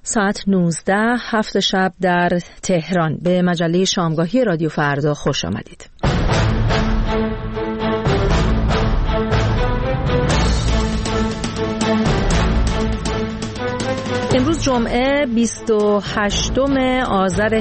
ساعت 19 هفت شب در تهران. به مجله شامگاهی رادیو فردا خوش آمدید. امروز جمعه 28 آذر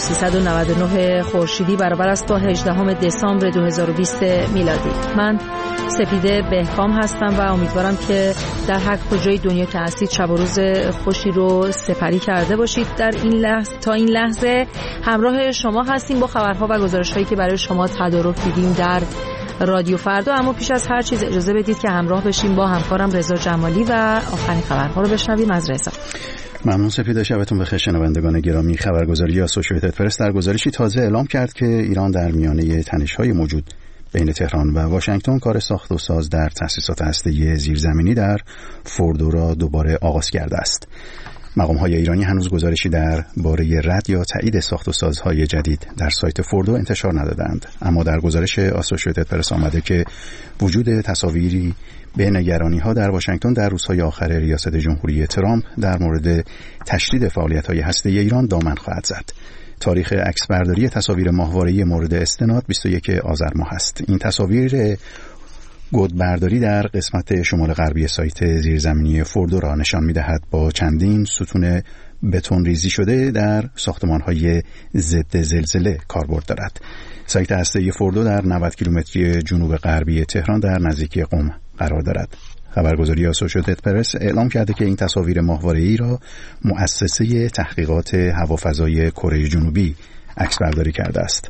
1399 خورشیدی برابر است با 18 دسامبر 2020 میلادی. من سپیده بهکام هستم و امیدوارم که در هر کجای دنیا که هستید شب و روز خوشی رو سپری کرده باشید. در این لحظه تا این لحظه همراه شما هستیم با خبرها و گزارش‌هایی که برای شما تدارک دیدیم در رادیو فردا. اما پیش از هر چیز اجازه بدید که همراه بشیم با همکارم رضا جمالی و آخرین خبرها رو بشنویم از رضا. ممنون سپیده، شبتون بخیر شنوندگان گرامی. خبرگزاری اسوسییتد پرس در گزارشی تازه اعلام کرد که ایران در میانه تنش‌های موجود بین تهران و واشنگتن کار ساخت و ساز در تأسیسات هسته‌ای زیرزمینی در فوردو را دوباره آغاز کرده است. مقام‌های ایرانی هنوز گزارشی درباره رد یا تایید ساخت و سازهای جدید در سایت فوردو انتشار ندادند، اما در گزارش اسوسییتد پرس آمده که وجود تصاویری به نگرانی‌ها در واشنگتن در روزهای آخر ریاست جمهوری ترامپ در مورد تشدید فعالیت‌های هسته‌ای ایران دامن خواهد زد. تاریخ عکسبرداری تصاویر ماهواره‌ای مورد استناد 21 آذر ماه است. این تصاویر گودبرداری در قسمت شمال غربی سایت زیرزمینی فوردو را نشان می‌دهد با چندین ستون بتون ریزی شده در ساختمان‌های ضد زلزله کاربرد دارد. سایت هسته‌ای فوردو در 90 کیلومتری جنوب غربی تهران در نزدیکی قم قرار دارد. خبرگزاری اسوسییتد پرس اعلام کرده که این تصاویر ماهواره‌ای را مؤسسه تحقیقات هوافضای کره جنوبی عکسبرداری کرده است.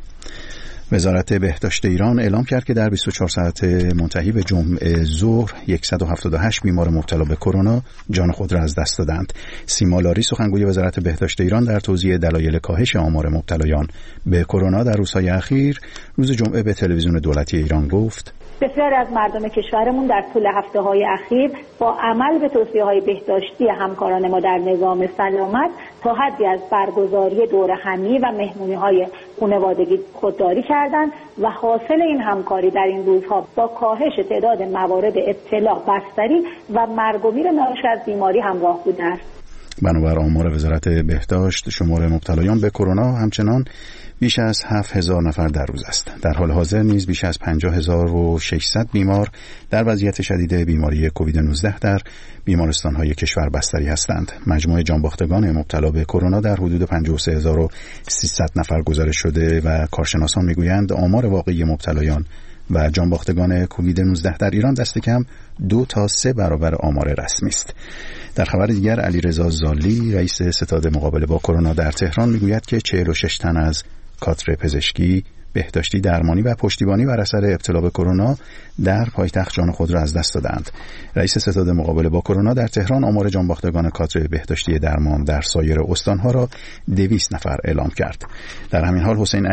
وزارت بهداشت ایران اعلام کرد که در 24 ساعت منتهی به جمعه ظهر 178 بیمار مبتلا به کرونا جان خود را از دست دادند. سیما لاری سخنگوی وزارت بهداشت ایران در توضیح دلایل کاهش آمار مبتلایان به کرونا در روزهای اخیر روز جمعه به تلویزیون دولتی ایران گفت: بسیاری از مردم کشورمون در طول هفته‌های اخیر با عمل به توصیه‌های بهداشتی همکاران ما در نظام سلامت تا حدی از برگزاری دوره همی و مهمونی‌های خانوادگی خودداری کردند و حاصل این همکاری در این روزها با کاهش تعداد موارد ابتلا، بستری و مرگ و میر ناشی از بیماری همراه بوده است. بنابر آمار وزارت بهداشت شمار مبتلایان به کرونا همچنان بیش از 7000 نفر در روز است. در حال حاضر نیز بیش از 50600 بیمار در وضعیت شدید بیماری کووید 19 در بیمارستان‌های کشور بستری هستند. مجموع جانباختگان مبتلا به کرونا در حدود 53300 نفر گزارش شده و کارشناسان میگویند آمار واقعی مبتلایان و جانباختگان کووید 19 در ایران دست کم 2 تا 3 برابر آمار رسمی است. در خبر دیگر علیرضا زالی رئیس ستاد مقابله با کرونا در تهران میگوید که 46 تن از کادر پزشکی، بهداشتی، درمانی و پشتیبانی بر اثر ابتلا به کرونا در پایتخت جان خود را از دست دادند. رئیس ستاد مقابله با کرونا در تهران آمار جانباختگان کادر بهداشتی درمان در سایر استانها را 200 نفر اعلام کرد. در همین حال حسین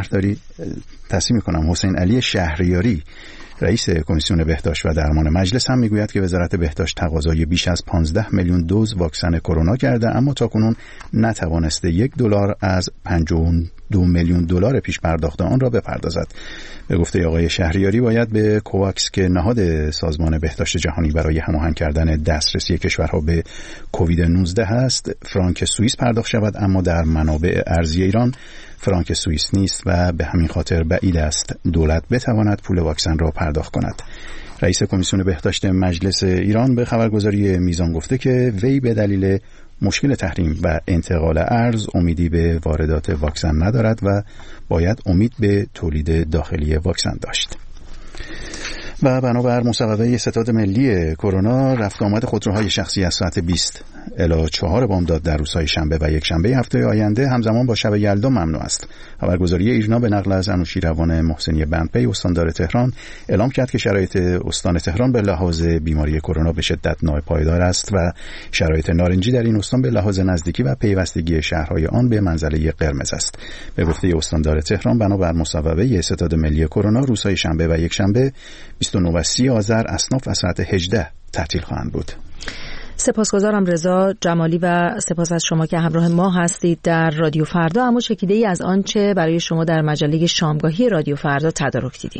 علی شهریاری رئیس کمیسیون بهداشت و درمان مجلس هم میگوید که وزارت بهداشت تقاضای بیش از 15 میلیون دوز واکسن کرونا کرده، اما تاکنون نتوانسته $1 از 52 میلیون دلار پیش پرداخت آن را بپردازد. به گفته آقای شهریاری باید به کوواکس که نهاد سازمان بهداشت جهانی برای هماهنگ کردن دسترسی کشورها به کووید 19 است فرانک سوئیس پرداخت شود، اما در منابع ارزی ایران فرانک سوئیس نیست و به همین خاطر بعید است دولت بتواند پول واکسن را پرداخت کند. رئیس کمیسیون بهداشت مجلس ایران به خبرگزاری میزان گفته که وی به دلیل مشکل تحریم و انتقال ارز امیدی به واردات واکسن ندارد و باید امید به تولید داخلی واکسن داشت. و بنابر مصوبه ستاد ملی کرونا رفت آمد خودروهای شخصی از ساعت 20 الی 4 بامداد در روزهای شنبه و یک شنبه هفته آینده همزمان با شب یلدا ممنوع است. خبرگزاری ایرنا به نقل از انوشیروان محسنی بندپی استاندار تهران اعلام کرد که شرایط استان تهران به لحاظ بیماری کرونا به شدت ناپایدار است و شرایط نارنجی در این استان به لحاظ نزدیکی و پیوستگی شهرهای آن به منزله قرمز است. به گفته استاندار تهران بنابر مصوبه ستاد ملی کرونا روزهای شنبه و یک شنبه 29 و 30 آذر اصناف از ساعت 18 تعطیل خواهند بود. سپاسگزارم رضا جمالی و سپاس از شما که همراه ما هستید در رادیو فردا. اما چکیده ای از آنچه برای شما در مجله شامگاهی رادیو فردا تدارک دیدیم.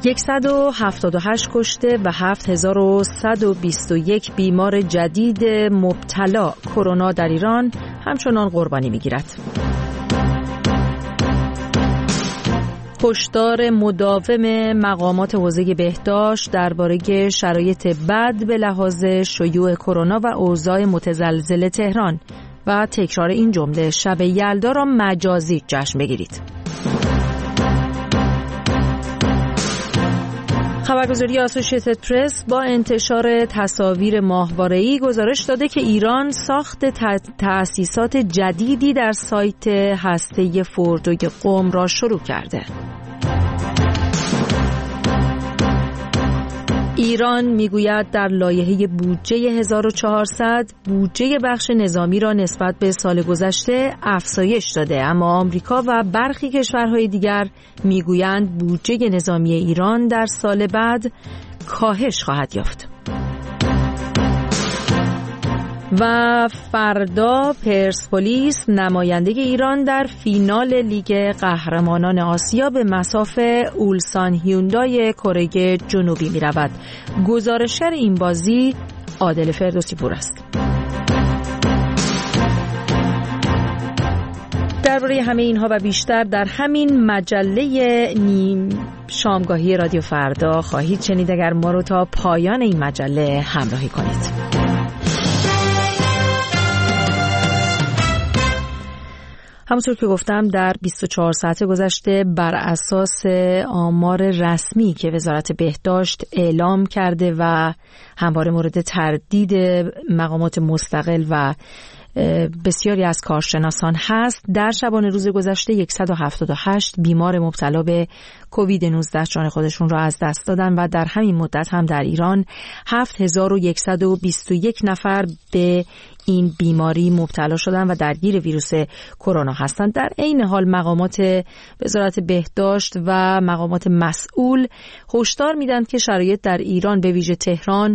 178 کشته و 7121 بیمار جدید مبتلا کرونا در ایران همچنان قربانی می‌گیرد. هشدار مداوم مقامات حوزه بهداشت درباره شرایط بد به لحاظ شیوع کرونا و اوضاع متزلزل تهران و تکرار این جمله: شب یلدا را مجازی جشن بگیرید. خبرگزاری آسوشیتد پرس با انتشار تصاویر ماهواره‌ای گزارش داده که ایران ساخت تأسیسات جدیدی در سایت هسته فوردوی قم را شروع کرده. ایران میگوید در لایحه بودجه 1400 بودجه بخش نظامی را نسبت به سال گذشته افزایش داده، اما آمریکا و برخی کشورهای دیگر میگویند بودجه نظامی ایران در سال بعد کاهش خواهد یافت. و فردا پرسپولیس نماینده ایران در فینال لیگ قهرمانان آسیا به مصاف اولسان هیوندای کره جنوبی می رود. گزارشگر این بازی عادل فردوسی پور است. درباره همه اینها و بیشتر در همین مجله نیم شامگاهی رادیو فردا خواهید شنید اگر ما رو تا پایان این مجله همراهی کنید. همونطور که گفتم در 24 ساعت گذشته بر اساس آمار رسمی که وزارت بهداشت اعلام کرده و همواره مورد تردید مقامات مستقل و بسیاری از کارشناسان هست، در شبانه روز گذشته 178 بیمار مبتلا به کووید 19 جان خودشون را از دست دادن و در همین مدت هم در ایران 7121 نفر به این بیماری مبتلا شدن و درگیر ویروس کرونا هستند. در عین حال مقامات وزارت بهداشت و مقامات مسئول هشدار میدن که شرایط در ایران به ویژه تهران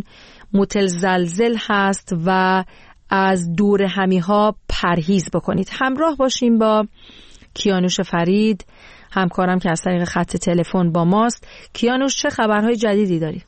متزلزل هست و از دور همی‌ها پرهیز بکنید. همراه باشیم با کیانوش فرید، همکارم که از طریق خط تلفن با ماست. کیانوش، چه خبرهای جدیدی داری؟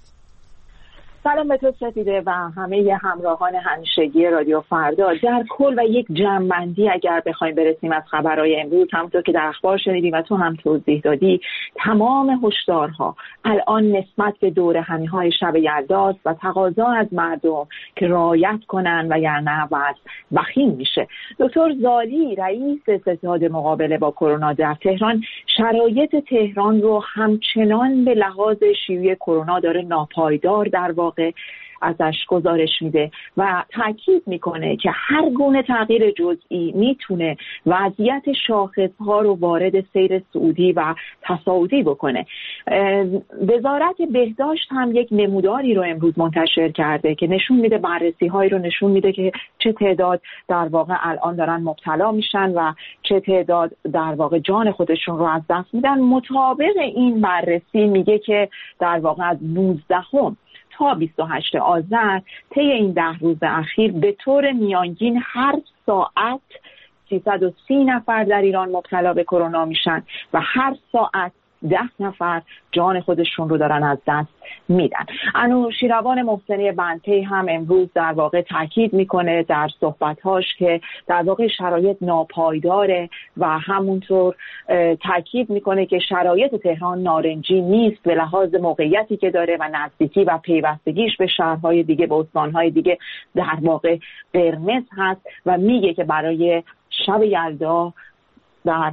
سلام به تو سپیده و همه همراهان همیشگی رادیو فردا. در کل و یک جمع‌بندی اگر بخوایم برسیم از خبرهای امروز، همونطور که در اخبار شنیدیم و تو هم توضیح دادی، تمام هشدارها الان نسبت به دور همی‌های شب یلداست و تقاضا از مردم که رعایت کنن و یعنی وضع وخیم میشه. دکتر زالی، رئیس ستاد مقابله با کرونا در تهران، شرایط تهران رو همچنان به لحاظ شیوع کرونا داره ناپایدار در واقع ازش گزارش میده و تاکید میکنه که هر گونه تغییر جزئی میتونه وضعیت شاخصها رو وارد سیر صعودی و تصاعدی بکنه. وزارت بهداشت هم یک نموداری رو امروز منتشر کرده که نشون میده، بررسی هایی رو نشون میده که چه تعداد در واقع الان دارن مبتلا میشن و چه تعداد در واقع جان خودشون رو از دست میدن. مطابق این بررسی میگه که در واقع از 19 تا 28 آذر طی این 10 روز اخیر به طور میانگین هر ساعت 330 نفر در ایران مبتلا به کرونا میشن و هر ساعت 10 نفر جان خودشون رو دارن از دست میدن. انوشیروان محسنی بنطی هم امروز در واقع تاکید میکنه در صحبت‌هاش که در واقع شرایط ناپایداره و همونطور تاکید میکنه که شرایط تهران نارنجی نیست به لحاظ موقعیتی که داره و نزدیکی و پیوستگیش به شهرهای دیگه، به استانهای دیگه در واقع قرمز هست و میگه که برای شب یلدا در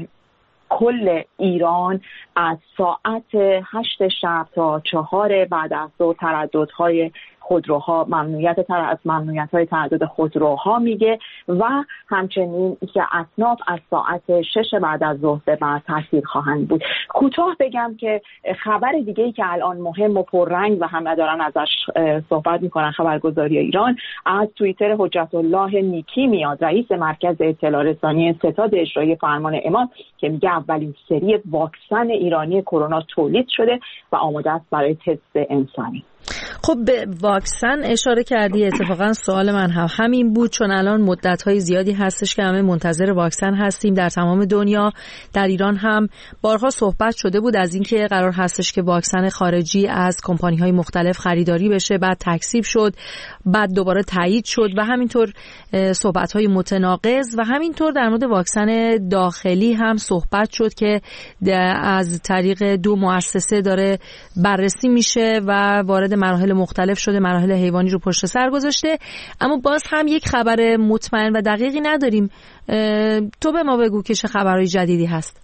کل ایران از ساعت 8 شب تا 4 بعد از ظهر ترددهای خودروها ممنوعیت‌های تردد خودروها میگه و همچنین که اصناف از ساعت 6 بعد از ظهر به بعد تعطیل خواهند بود. کوتاه بگم که خبر دیگه‌ای که الان مهم و پررنگ و همه دارن ازش صحبت میکنن خبرگزاری ایران، از توییتر حجت الله نیکی میاد، رئیس مرکز اطلاع رسانی ستاد اجرایی فرمان امام، که میگه اولین سری واکسن ایرانی کرونا تولید شده و آماده است برای تست انسانی. خب به واکسن اشاره کردی. اتفاقا سوال من هم همین بود، چون الان مدت‌های زیادی هستش که همه منتظر واکسن هستیم در تمام دنیا. در ایران هم بارها صحبت شده بود از اینکه قرار هستش که واکسن خارجی از کمپانی‌های مختلف خریداری بشه، بعد تکذیب شد، بعد دوباره تایید شد و همینطور صحبت‌های متناقض. و همینطور در مورد واکسن داخلی هم صحبت شد که از طریق 2 مؤسسه داره بررسی میشه و وارد مراحل مختلف شده، مراحل حیوانی رو پشت سر گذاشته، اما باز هم یک خبر مطمئن و دقیقی نداریم. تو به ما بگو که چه خبرهای جدیدی هست.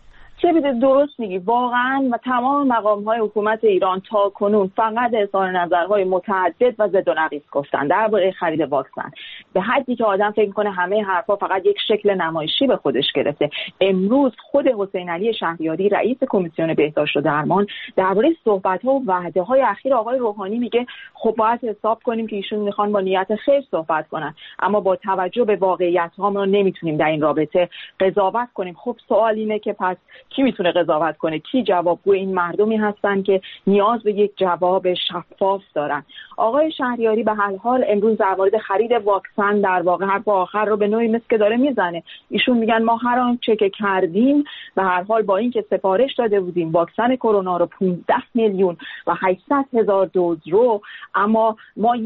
درست میگی واقعا، و تمام مقام‌های حکومت ایران تا کنون فقط اظهار نظرهای متعدد و ضد و نقیض گفتن درباره خرید واکسن، به حدی که آدم فکر می‌کنه همه حرفا فقط یک شکل نمایشی به خودش گرفته. امروز خود حسین علی شهریاری رئیس کمیسیون بهداشت و درمان درباره صحبت‌ها و وعده‌های اخیر آقای روحانی میگه خب باید حساب کنیم که ایشون میخوان با نیت خیر صحبت کنن، اما با توجه به واقعیت‌ها ما نمیتونیم در این رابطه قضاوت کنیم. خب سوال اینه که پس کی میتونه قضاوت کنه؟ کی جوابگو این مردمی هستن که نیاز به یک جواب شفاف دارن؟ آقای شهریاری به هر حال امروز در مورد خرید واکسن در واقع حرف آخر رو به نوعی مثل که داره میزنه. ایشون میگن ما هر آنچه که کردیم به هر حال با اینکه سفارش داده بودیم واکسن کرونا رو 15 میلیون و 800 هزار دوز رو، اما ما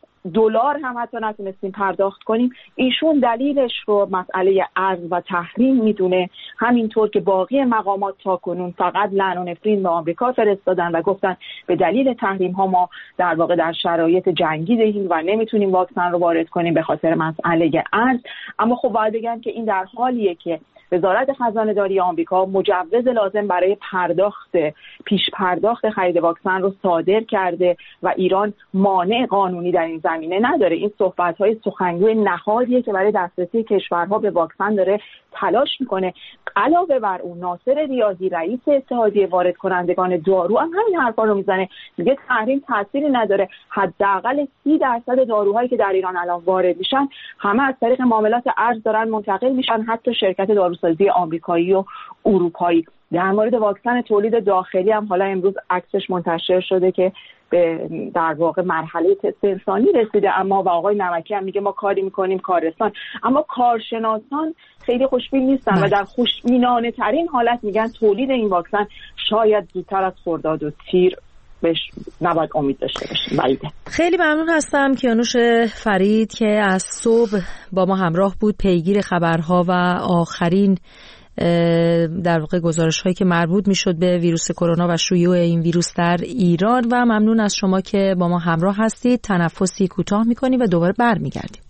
$1 هم حتی نتونستیم پرداخت کنیم. ایشون دلیلش رو مسئله ارز و تحریم میدونه، همینطور که باقی مقامات تا کنون فقط لعن و نفرین به آمریکا فرستادن و گفتن به دلیل تحریم ها ما در واقع در شرایط جنگی دهیم و نمیتونیم واکسن رو وارد کنیم به خاطر مسئله ارز. اما خب باید بگم که این در حالیه که وزارت خزانه داری آمریکا مجوز لازم برای پیش پرداخت خرید واکسن رو صادر کرده و ایران مانع قانونی در این زمینه نداره. این صحبت‌های سخنگوی نهادیه که برای دسترسی کشورها به واکسن داره تلاش میکنه. علاوه بر اون ناصر ریاضی رئیس اتحادیه وارد کنندگان دارو هم همین حرفا رو میزنه، میگه تحریم تأثیری نداره، حداقل 30% داروهایی که در ایران الان وارد میشن همه از طریق معاملات ارز دارن منتقل میشن، حتی شرکت داروسازی آمریکایی و اروپایی. در مورد واکسن تولید داخلی هم حالا امروز عکسش منتشر شده که به در واقع مرحله تست انسانی رسیده، اما و آقای نمکی هم میگه ما کاری میکنیم کارستان، اما کارشناسان خیلی خوشبین نیستن و در خوشبینانه ترین حالت میگن تولید این واکسن شاید زودتر از خرداد و تیر بهش نباید امید داشته باشیم. بعیده. خیلی ممنون هستم کیانوش فرید که از صبح با ما همراه بود، پیگیر خبرها و آخرین در واقع گزارش هایی که مربوط میشد به ویروس کرونا و شیوع این ویروس در ایران. و ممنون از شما که با ما همراه هستید. تنفسی کوتاه میکنیم و دوباره برمیگردیم.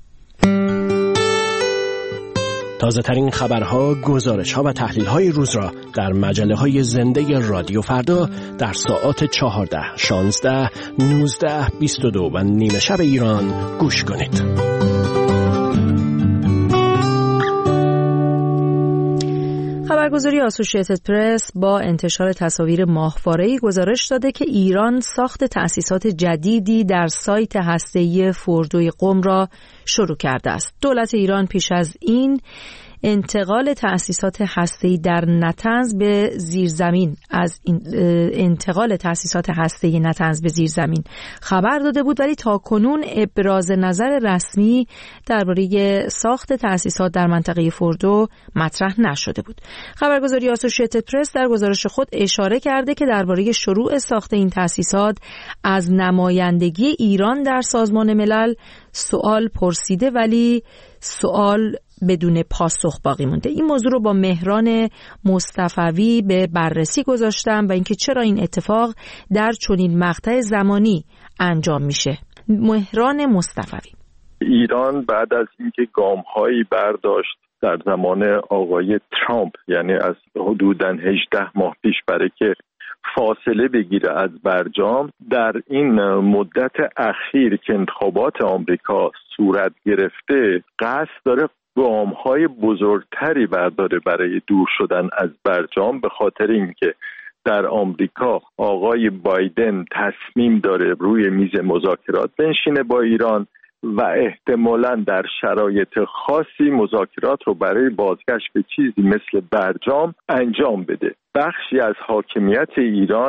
تازه ترین خبرها، گزارش ها و تحلیل های روز را در مجله های زنده رادیو فردا در ساعات 14, 16, 19, 22 و نیمه شب ایران گوش کنید. خبرگزاری آسوشیتد پرس با انتشار تصاویر ماهواره‌ای گزارش داده که ایران ساخت تأسیسات جدیدی در سایت هسته‌ای فوردوی قم را شروع کرده است. دولت ایران پیش از این انتقال تأسیسات هسته‌ای در نطنز به زیرزمین به زیرزمین خبر داده بود، ولی تا کنون ابراز نظر رسمی درباره ساخت تأسیسات در منطقه فوردو مطرح نشده بود. خبرگزاری آسوشیتد پرس در گزارش خود اشاره کرده که درباره شروع ساخت این تأسیسات از نمایندگی ایران در سازمان ملل سوال پرسیده، ولی سوال بدون پاسخ باقی مونده. این موضوع رو با مهران مصطفوی به بررسی گذاشتم و اینکه چرا این اتفاق در چنین مقطع زمانی انجام میشه. مهران مصطفوی: ایران بعد از اینکه گام‌هایی برداشت در زمان آقای ترامپ، یعنی از حدوداً 18 ماه پیش، برای که فاصله بگیره از برجام، در این مدت اخیر که انتخابات آمریکا صورت گرفته قصد داره گام‌های بزرگتری برداره برای دور شدن از برجام، به خاطر اینکه در آمریکا آقای بایدن تصمیم داره روی میز مذاکرات بنشینه با ایران و احتمالاً در شرایط خاصی مذاکرات رو برای بازگشت به چیزی مثل برجام انجام بده. بخشی از حاکمیت ایران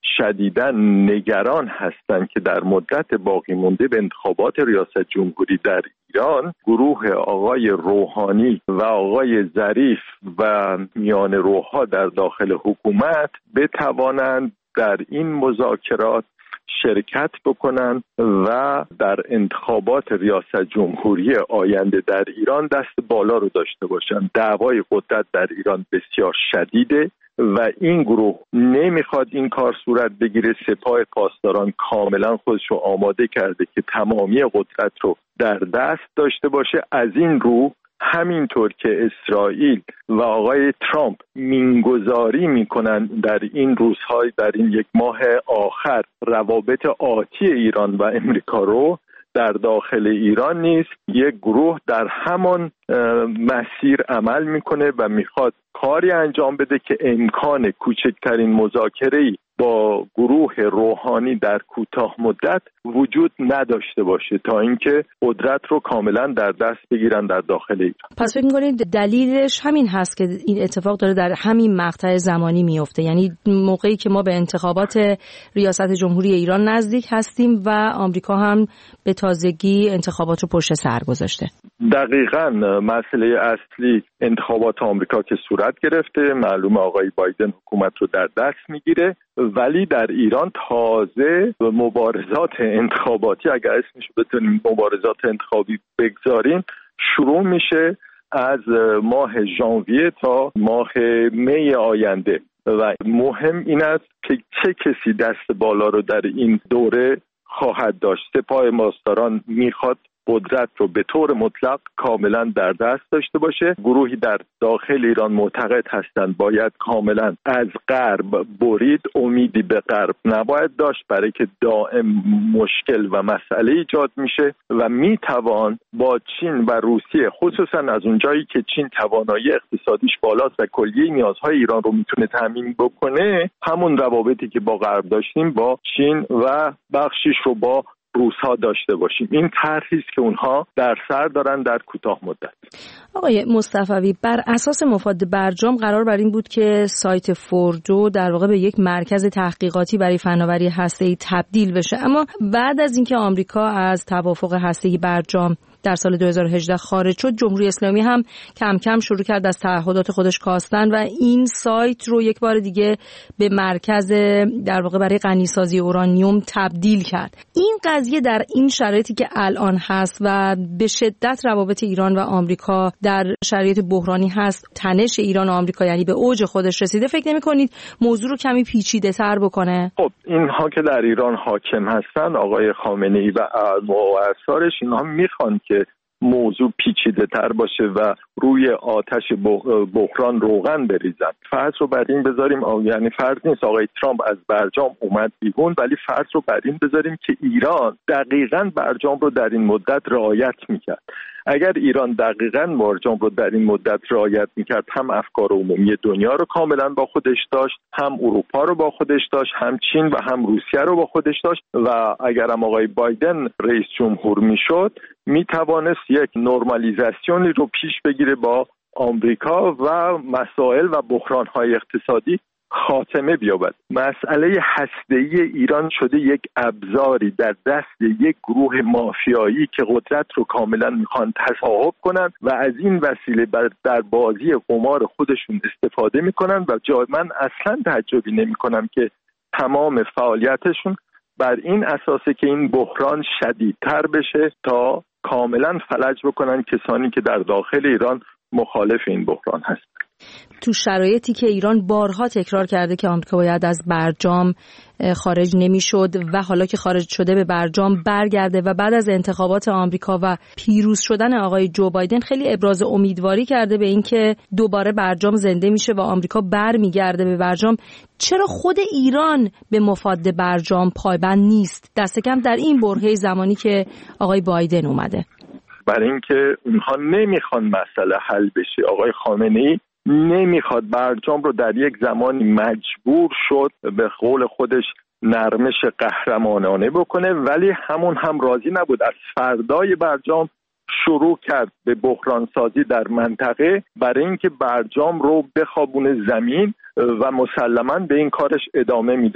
شدیداً نگران هستند که در مدت باقی مونده به انتخابات ریاست جمهوری در ایران گروه آقای روحانی و آقای ظریف و میان روها در داخل حکومت بتوانند در این مذاکرات شرکت بکنن و در انتخابات ریاست جمهوری آینده در ایران دست بالا رو داشته باشن. دعوای قدرت در ایران بسیار شدیده و این گروه نمیخواد این کار صورت بگیره. سپاه پاسداران کاملا خودش رو آماده کرده که تمامی قدرت رو در دست داشته باشه. از این رو همینطور که اسرائیل و آقای ترامپ مینگذاری میکنن در این روزهای، در این یک ماه آخر، روابط آتی ایران و امریکا رو، در داخل ایران نیز یک گروه در همان مسیر عمل میکنه و میخواد کاری انجام بده که امکان کوچکترین مذاکره‌ای با گروه روحانی در کوتاه مدت وجود نداشته باشه تا اینکه قدرت رو کاملا در دست بگیرن در داخل ایران. پس فکر می‌کنید دلیلش همین هست که این اتفاق داره در همین مقطع زمانی میفته، یعنی موقعی که ما به انتخابات ریاست جمهوری ایران نزدیک هستیم و آمریکا هم به تازگی انتخابات رو پشت سر گذاشته؟ دقیقاً مسئله اصلی انتخابات آمریکا که صورت گرفته، معلومه آقای بایدن حکومت رو در دست میگیره، ولی در ایران تازه مبارزات انتخاباتی، اگر اسمش بتونیم مبارزات انتخابی بگذاریم، شروع میشه از ماه ژانویه تا ماه می آینده و مهم این است که چه کسی دست بالا رو در این دوره خواهد داشت. سپاه پاسداران میخواد قدرت رو به طور مطلق کاملا در دست داشته باشه. گروهی در داخل ایران معتقد هستند باید کاملا از غرب برید، امیدی به غرب نباید داشت، برای که دائم مشکل و مسئله ایجاد میشه و میتوان با چین و روسیه، خصوصا از اونجایی که چین توانایی اقتصادیش بالاست و کلیه نیازهای ایران رو میتونه تامین بکنه، همون روابطی که با غرب داشتیم با چین و بخشیش رو با روس‌ها داشته باشیم. این طرحی است که اونها در سر دارن در کوتاه مدت. آقای مصطفوی، بر اساس مفاد برجام قرار بر این بود که سایت فوردو در واقع به یک مرکز تحقیقاتی برای فناوری هسته‌ای تبدیل بشه، اما بعد از اینکه آمریکا از توافق هسته‌ای برجام در سال 2018 خارج شد، جمهوری اسلامی هم کم کم شروع کرد از تعهدات خودش کاستن و این سایت رو یک بار دیگه به مرکز در واقع برای غنیسازی اورانیوم تبدیل کرد. این قضیه در این شرایطی که الان هست و به شدت روابط ایران و آمریکا در شرایط بحرانی هست، تنش ایران و آمریکا یعنی به اوج خودش رسیده، فکر نمی‌کنید موضوع رو کمی پیچیده‌تر بکنه؟ خب اینها که در ایران حاکم هستن، آقای خامنه‌ای و اعضاش، اینها میخوان که موضوع پیچیده تر باشه و روی آتش بحران روغن بریزن. فرض رو بر این بذاریم، یعنی فرض نیست آقای ترامپ از برجام اومد بیرون، ولی فرض رو بر این بذاریم که ایران دقیقاً برجام رو در این مدت رعایت میکرد. اگر ایران دقیقاً برجام رو در این مدت رعایت میکرد، هم افکار عمومی دنیا رو کاملا با خودش داشت، هم اروپا رو با خودش داشت، هم چین و هم روسیه رو با خودش داشت و اگر هم آقای بایدن رئیس جمهور میشد، میتوانست یک نرمالیزاسیونی رو پیش بگیره با آمریکا و مسائل و بحران‌های اقتصادی خاتمه بیابد. مسئله هسته‌ای ایران شده یک ابزاری در دست یک گروه مافیایی که قدرت رو کاملا میخوان تصاحب کنن و از این وسیله در بازی قمار خودشون استفاده میکنن و من اصلا تعجبی نمیکنم که تمام فعالیتشون بر این اساسه که این بحران شدیدتر بشه تا کاملا فلج بکنن کسانی که در داخل ایران مخالف این بحران هستند. تو شرایطی که ایران بارها تکرار کرده که آمریکا باید از برجام خارج نمیشد و حالا که خارج شده به برجام برگرده و بعد از انتخابات آمریکا و پیروز شدن آقای جو بایدن خیلی ابراز امیدواری کرده به اینکه دوباره برجام زنده میشه و آمریکا برمیگرده به برجام، چرا خود ایران به مفاد برجام پایبند نیست، دست کم در این برهه زمانی که آقای بایدن اومده؟ برای اینکه اونها نمیخوان مسئله حل بشه. آقای خامنه‌ای نمیخواد برجام رو در یک زمانی مجبور شد به قول خودش نرمش قهرمانانه بکنه، ولی همون هم راضی نبود. از فردای برجام شروع کرد به بحران سازی در منطقه برای اینکه برجام رو بخوابونه زمین و مسلماً به این کارش ادامه میده.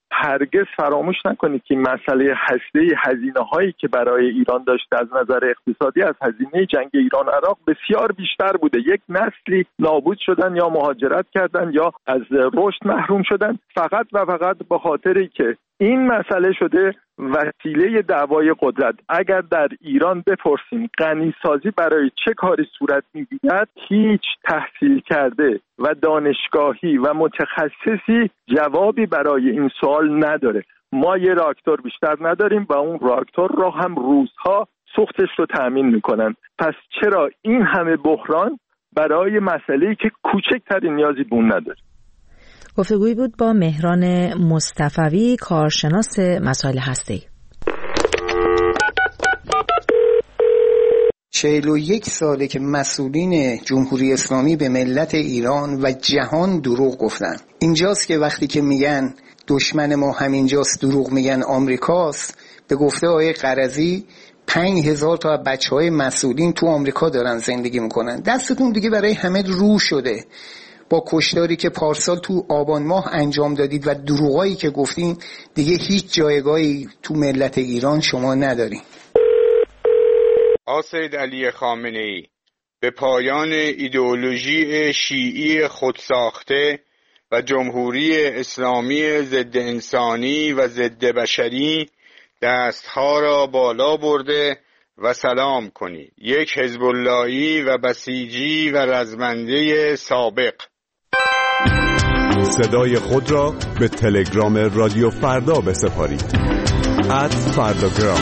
هرگز فراموش نکنید که مسئله هسته‌ای هزینه‌هایی که برای ایران داشته از نظر اقتصادی از هزینه جنگ ایران و عراق بسیار بیشتر بوده. یک نسلی نابود شدن یا مهاجرت کردن یا از رشد محروم شدن فقط و فقط به خاطری که این مسئله شده وسیله دعوای قدرت. اگر در ایران بپرسیم غنیسازی برای چه کاری صورت می‌گیرد، هیچ تحصیل کرده و دانشگاهی و متخصصی جوابی برای این سوال نداره. ما یه راکتور بیشتر نداریم و اون راکتور را هم روزها سوختش رو تأمین میکنن. پس چرا این همه بحران برای مسئله‌ای که کوچکترین نیازی به اون نداره؟ گفتگویی بود با مهران مصطفوی، کارشناس مسائل هسته‌ای. 41 ساله که مسئولین جمهوری اسلامی به ملت ایران و جهان دروغ گفتن. اینجاست که وقتی که میگن دشمن ما همینجاست، دروغ میگن آمریکاست. به گفته آقای قرضی 5000 تا بچهای مسئولین تو آمریکا دارن زندگی میکنن. دستتون دیگه برای همه رو شده با کشتاری که پارسال تو آبان ماه انجام دادید و دروغایی که گفتین. دیگه هیچ جایگاهی تو ملت ایران شما ندارین. سید علی خامنه‌ای به پایان ایدئولوژی شیعی خودساخته و جمهوری اسلامی ضد انسانی و ضد بشری دستها را بالا برده و سلام کنید. یک حزب اللهی و بسیجی و رزمنده سابق. صدای خود را به تلگرام رادیو فردا بسپارید. @فرداگرام.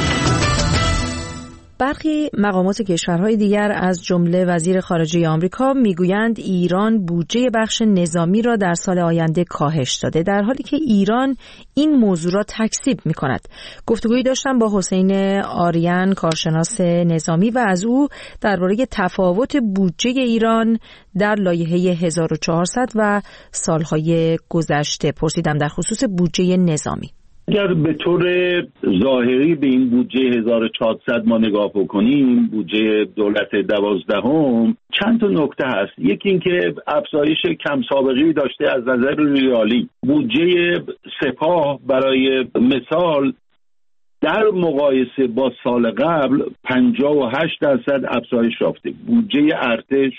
برخی مقامات کشورهای دیگر از جمله وزیر خارجه آمریکا میگویند ایران بودجه بخش نظامی را در سال آینده کاهش داده، در حالی که ایران این موضوع را تکذیب می‌کند. گفتگویی داشتم با حسین آریان، کارشناس نظامی، و از او درباره تفاوت بودجه ایران در لایحه 1400 و سالهای گذشته پرسیدم در خصوص بودجه نظامی. اگر به طور ظاهری به این بودجه 1400 ما نگاه بکنیم، بودجه دولت 12، چند تا نکته هست. یکی این که افزایش کم سابقه‌ای داشته از نظر ریالی. بودجه سپاه برای مثال در مقایسه با سال قبل 58% افزایش یافته. بودجه ارتش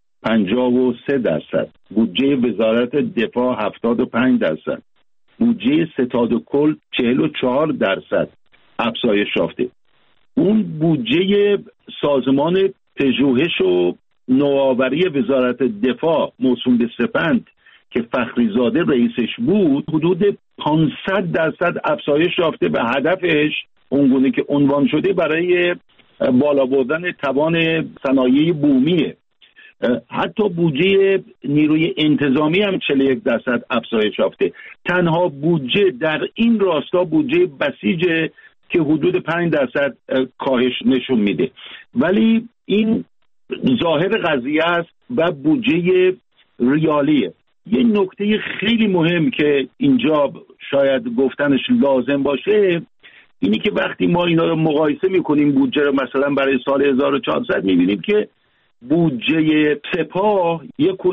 53%، بودجه وزارت دفاع 75%، بودجه ستاد کل 44% افزایش یافته. اون بودجه سازمان پژوهش و نوآوری وزارت دفاع موسوم به سپند که فخریزاده رئیسش بود حدود 500% افزایش یافته به هدفش اونگونه که عنوان شده برای بالا بردن توان صنایع بومیه. حتی بودجه نیروی انتظامی هم 41% افزایش یافته. تنها بودجه در این راستا بودجه بسیج که حدود 5% کاهش نشون میده. ولی این ظاهر قضیه است و بودجه ریالیه. یه نکته خیلی مهم که اینجا شاید گفتنش لازم باشه اینی که وقتی ما اینا رو مقایسه میکنیم، بودجه رو مثلا برای سال 1400 میبینیم که بودجه سپاه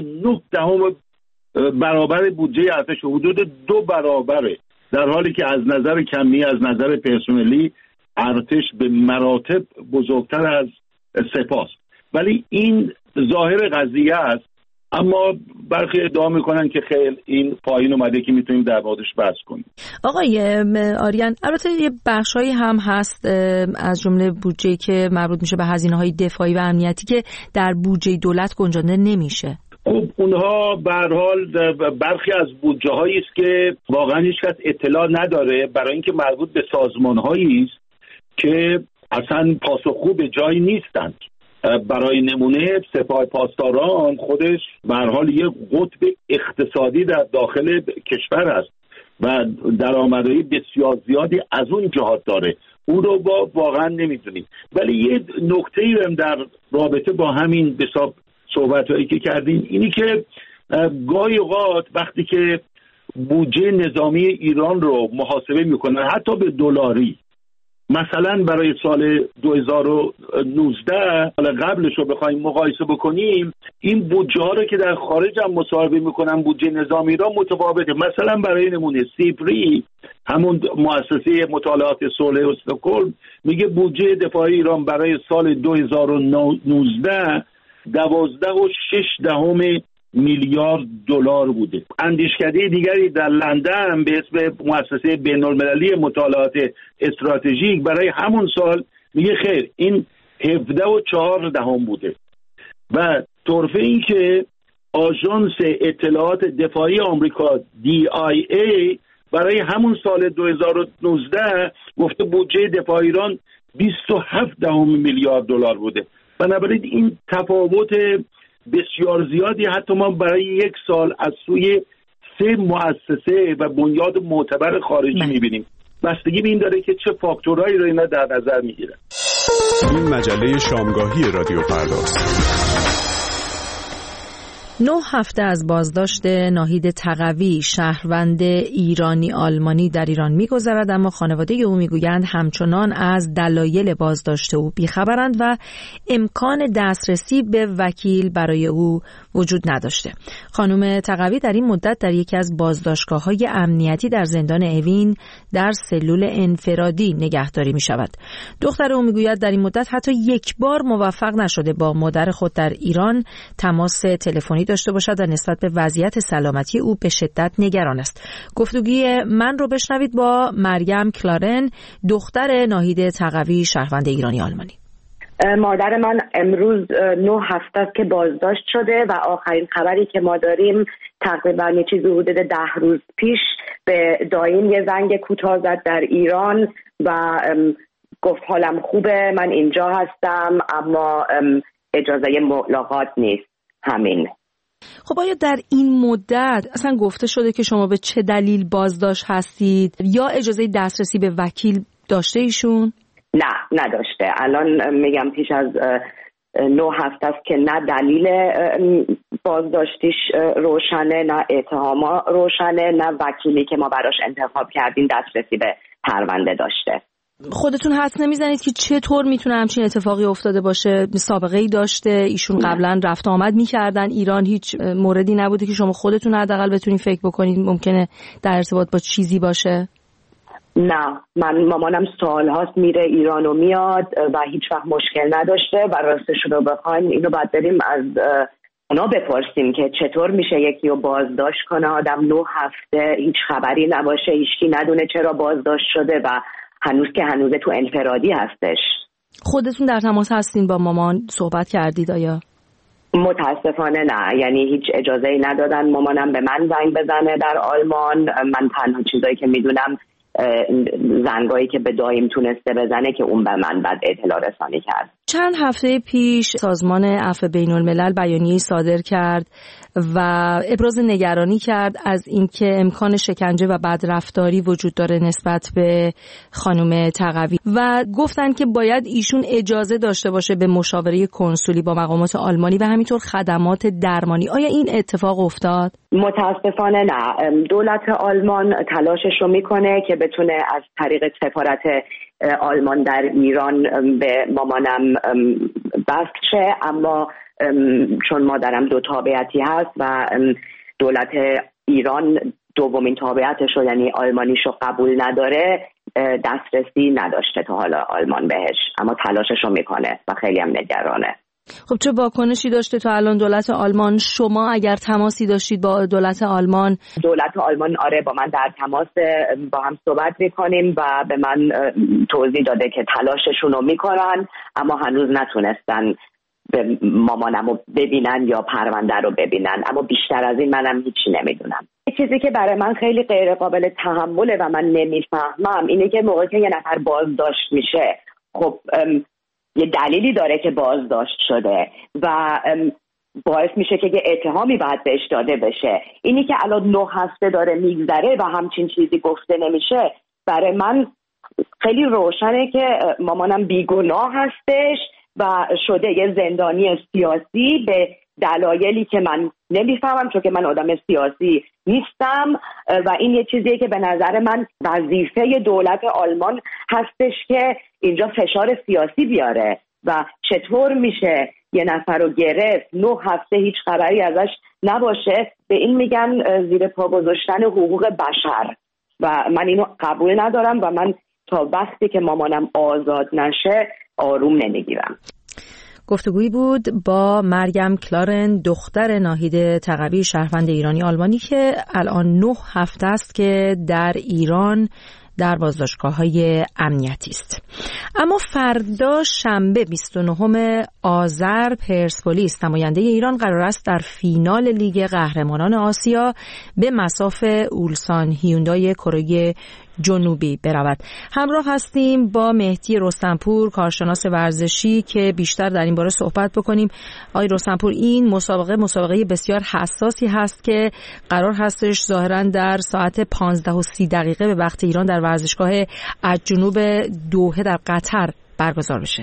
1.9 برابر بودجه ارتش، حدود 2 برابره، در حالی که از نظر کمی، از نظر پرسنلی ارتش به مراتب بزرگتر از سپاه. ولی این ظاهر قضیه است، اما برخی ادعا میکنن که خیلی این پایین اومده که میتونیم در موردش بحث کنیم. آقای آریان، البته یه بخشایی هم هست از جمله بودجه‌ای که مربوط میشه به هزینه‌های دفاعی و امنیتی که در بودجه دولت گنجانده نمیشه. خب اونها به هر حال برخی از بودجه‌هایی است که واقعا هیچ کس اطلاع نداره، برای اینکه مربوط به سازمان‌هایی است که اصلا پاسخگو به جایی نیستند. برای نمونه سپاه پاسداران خودش به هر حال یک قطب اقتصادی در داخل کشور است و درآمدهای بسیار زیادی از اون جهات داره. اون رو واقعا نمیدونیم. ولی یه نکته‌ای هم در رابطه با همین حساب صحبت‌هایی که کردیم اینی که گاهی اوقات وقتی که بودجه نظامی ایران رو محاسبه میکنن حتی به دلاری مثلا برای سال 2019 سال قبلش رو بخوایم مقایسه بکنیم، این بودجه ها رو که در خارج هم مصاحبه میکنن بودجه نظام ایران متفاوته. مثلا برای نمونه سیپری، همون مؤسسه مطالعات صلح استکهلم، میگه بودجه دفاعی ایران برای سال 2019 12.6 میلیارد دلار بوده. اندیشکده دیگری در لندن به اسم مؤسسه بین‌المللی مطالعات استراتژیک برای همون سال میگه خیر این 17.4 بوده. و طرفه این که آژانس اطلاعات دفاعی آمریکا DIA برای همون سال 2019 گفته بودجه دفاع ایران 27 میلیارد دلار بوده. بنابراین این تفاوت بسیار زیادی حتی ما برای یک سال از سوی 3 مؤسسه و بنیاد معتبر خارجی می‌بینیم. بستگی به این داره که چه فاکتورهایی رو اینا در نظر می‌گیرن. این مجله شامگاهی رادیو فرداست. 9 هفته از بازداشت ناهید تقوی، شهروند ایرانی آلمانی در ایران می‌گذرد، اما خانواده او می‌گویند همچنان از دلایل بازداشت او بی‌خبرند و امکان دسترسی به وکیل برای او وجود نداشته. خانم تقوی در این مدت در یکی از بازداشتگاه‌های امنیتی در زندان اوین در سلول انفرادی نگهداری می‌شود. دختر او می‌گوید در این مدت حتی یک بار موفق نشده با مادر خود در ایران تماس تلفنی داشته باشد و نسبت به وضعیت سلامتی او به شدت نگران است. گفتگوی من رو بشنوید با مریم کلارن، دختر ناهید تقوی، شهروند ایرانی آلمانی. مادر من امروز 9 هفته است که بازداشت شده و آخرین خبری که ما داریم تقریبا یه چیزی حدود 10 روز پیش به دایم یه زنگ کوتاه زد در ایران و گفت حالم خوبه، من اینجا هستم اما اجازه ملاقات نیست. همین. خب آیا در این مدت اصلا گفته شده که شما به چه دلیل بازداشت هستید یا اجازه دسترسی به وکیل داشته ایشون؟ نه نداشته. الان میگم پیش از 9 هفته است که نه دلیل بازداشتیش روشنه، نه اتهاما روشنه، نه وکیلی که ما براش انتخاب کردیم دسترسی به پرونده داشته. خودتون حدس نمیزنید که چطور میتونه همچین اتفاقی افتاده باشه؟ سابقه ای داشته؟ ایشون قبلا رفت آمد میکردن ایران؟ هیچ موردی نبوده که شما خودتون حداقل بتونید فکر بکنید ممکنه در ارتباط با چیزی باشه؟ نه، مامانم سالهاست میره ایران و میاد و هیچ وقت مشکل نداشته و راستش رو بخوایم اینو باید بریم از اونا بپرسیم که چطور میشه یکی رو بازداشت کنه آدم 9 هفته هیچ خبری نباشه، هیچکی ندونه چرا بازداشت شده و هنوز تو انفرادی هستش. خودتون در تماس هستین با مامان؟ صحبت کردید آیا؟ متاسفانه نه، یعنی هیچ اجازه‌ای ندادن مامانم به من زنگ بزنه در آلمان. من تنها چیزایی که میدونم زنگایی که به دایم تونسته بزنه که اون به من بعد اطلاع رسانی کرد. چند هفته پیش سازمان عفو بین‌الملل بیانیه‌ای صادر کرد و ابراز نگرانی کرد از اینکه امکان شکنجه و بدرفتاری وجود داره نسبت به خانم تقوی و گفتن که باید ایشون اجازه داشته باشه به مشاوره کنسولی با مقامات آلمانی و همینطور خدمات درمانی. آیا این اتفاق افتاد؟ متاسفانه نه. دولت آلمان تلاشش رو میکنه که بتونه از طریق سفارت آلمان در ایران به مامانم بست شه، اما چون مادرم 2 تابعیتی هست و دولت ایران دومین تابعیتش رو یعنی آلمانیش رو قبول نداره، دسترسی نداشته تا حالا آلمان بهش، اما تلاشش رو میکنه و خیلی هم نگرانه. خب چه واکنشی داشته تا الان دولت آلمان؟ شما اگر تماسی داشتید با دولت آلمان آره با من در تماس با هم صحبت میکنیم و به من توضیح داده که تلاششون رو میکنن اما هنوز نتونستن به مامانم رو ببینن یا پرونده رو ببینن، اما بیشتر از این منم هیچی نمیدونم. چیزی که برای من خیلی غیر قابل تحمله و من نمیفهمم اینه که موقعی که یه نفر بازداشت میشه، خب یه دلیلی داره که بازداشت شده و باعث میشه که یه اتهامی باید بهش داده بشه. اینی که الان 9 هفته داره میگذره و همچین چیزی گفته نمیشه، برای من خیلی روشنه که مامانم بیگناه هستش و شده یه زندانی سیاسی به دلایلی که من نمیفهمم، چون که من آدم سیاسی نیستم و این یه چیزیه که به نظر من وظیفه دولت آلمان هستش که اینجا فشار سیاسی بیاره و چطور میشه یه نفر رو گرفت 9 هفته هیچ خبری ازش نباشه. به این میگن زیر پا گذاشتن حقوق بشر و من اینو قبول ندارم و من تا وقتی که مامانم آزاد نشه آروم نمیگیرم. گفتگویی بود با مریم کلارن، دختر ناهید تقوی، شهروند ایرانی آلمانی که الان 9 هفته است که در ایران در بازداشتگاه‌های امنیتی است. اما فردا شنبه 29 آذر پرسپولیس نماینده ایران قرار است در فینال لیگ قهرمانان آسیا به مصاف اولسان هیوندای کره جنوبی برود. همراه هستیم با مهدی رستمپور، کارشناس ورزشی، که بیشتر در این باره صحبت بکنیم. آقای رستمپور، این مسابقه بسیار حساسی هست که قرار هستش ظاهراً در ساعت 15:30 به وقت ایران در ورزشگاه الجنوب دوحه در قطر برگزار بشه.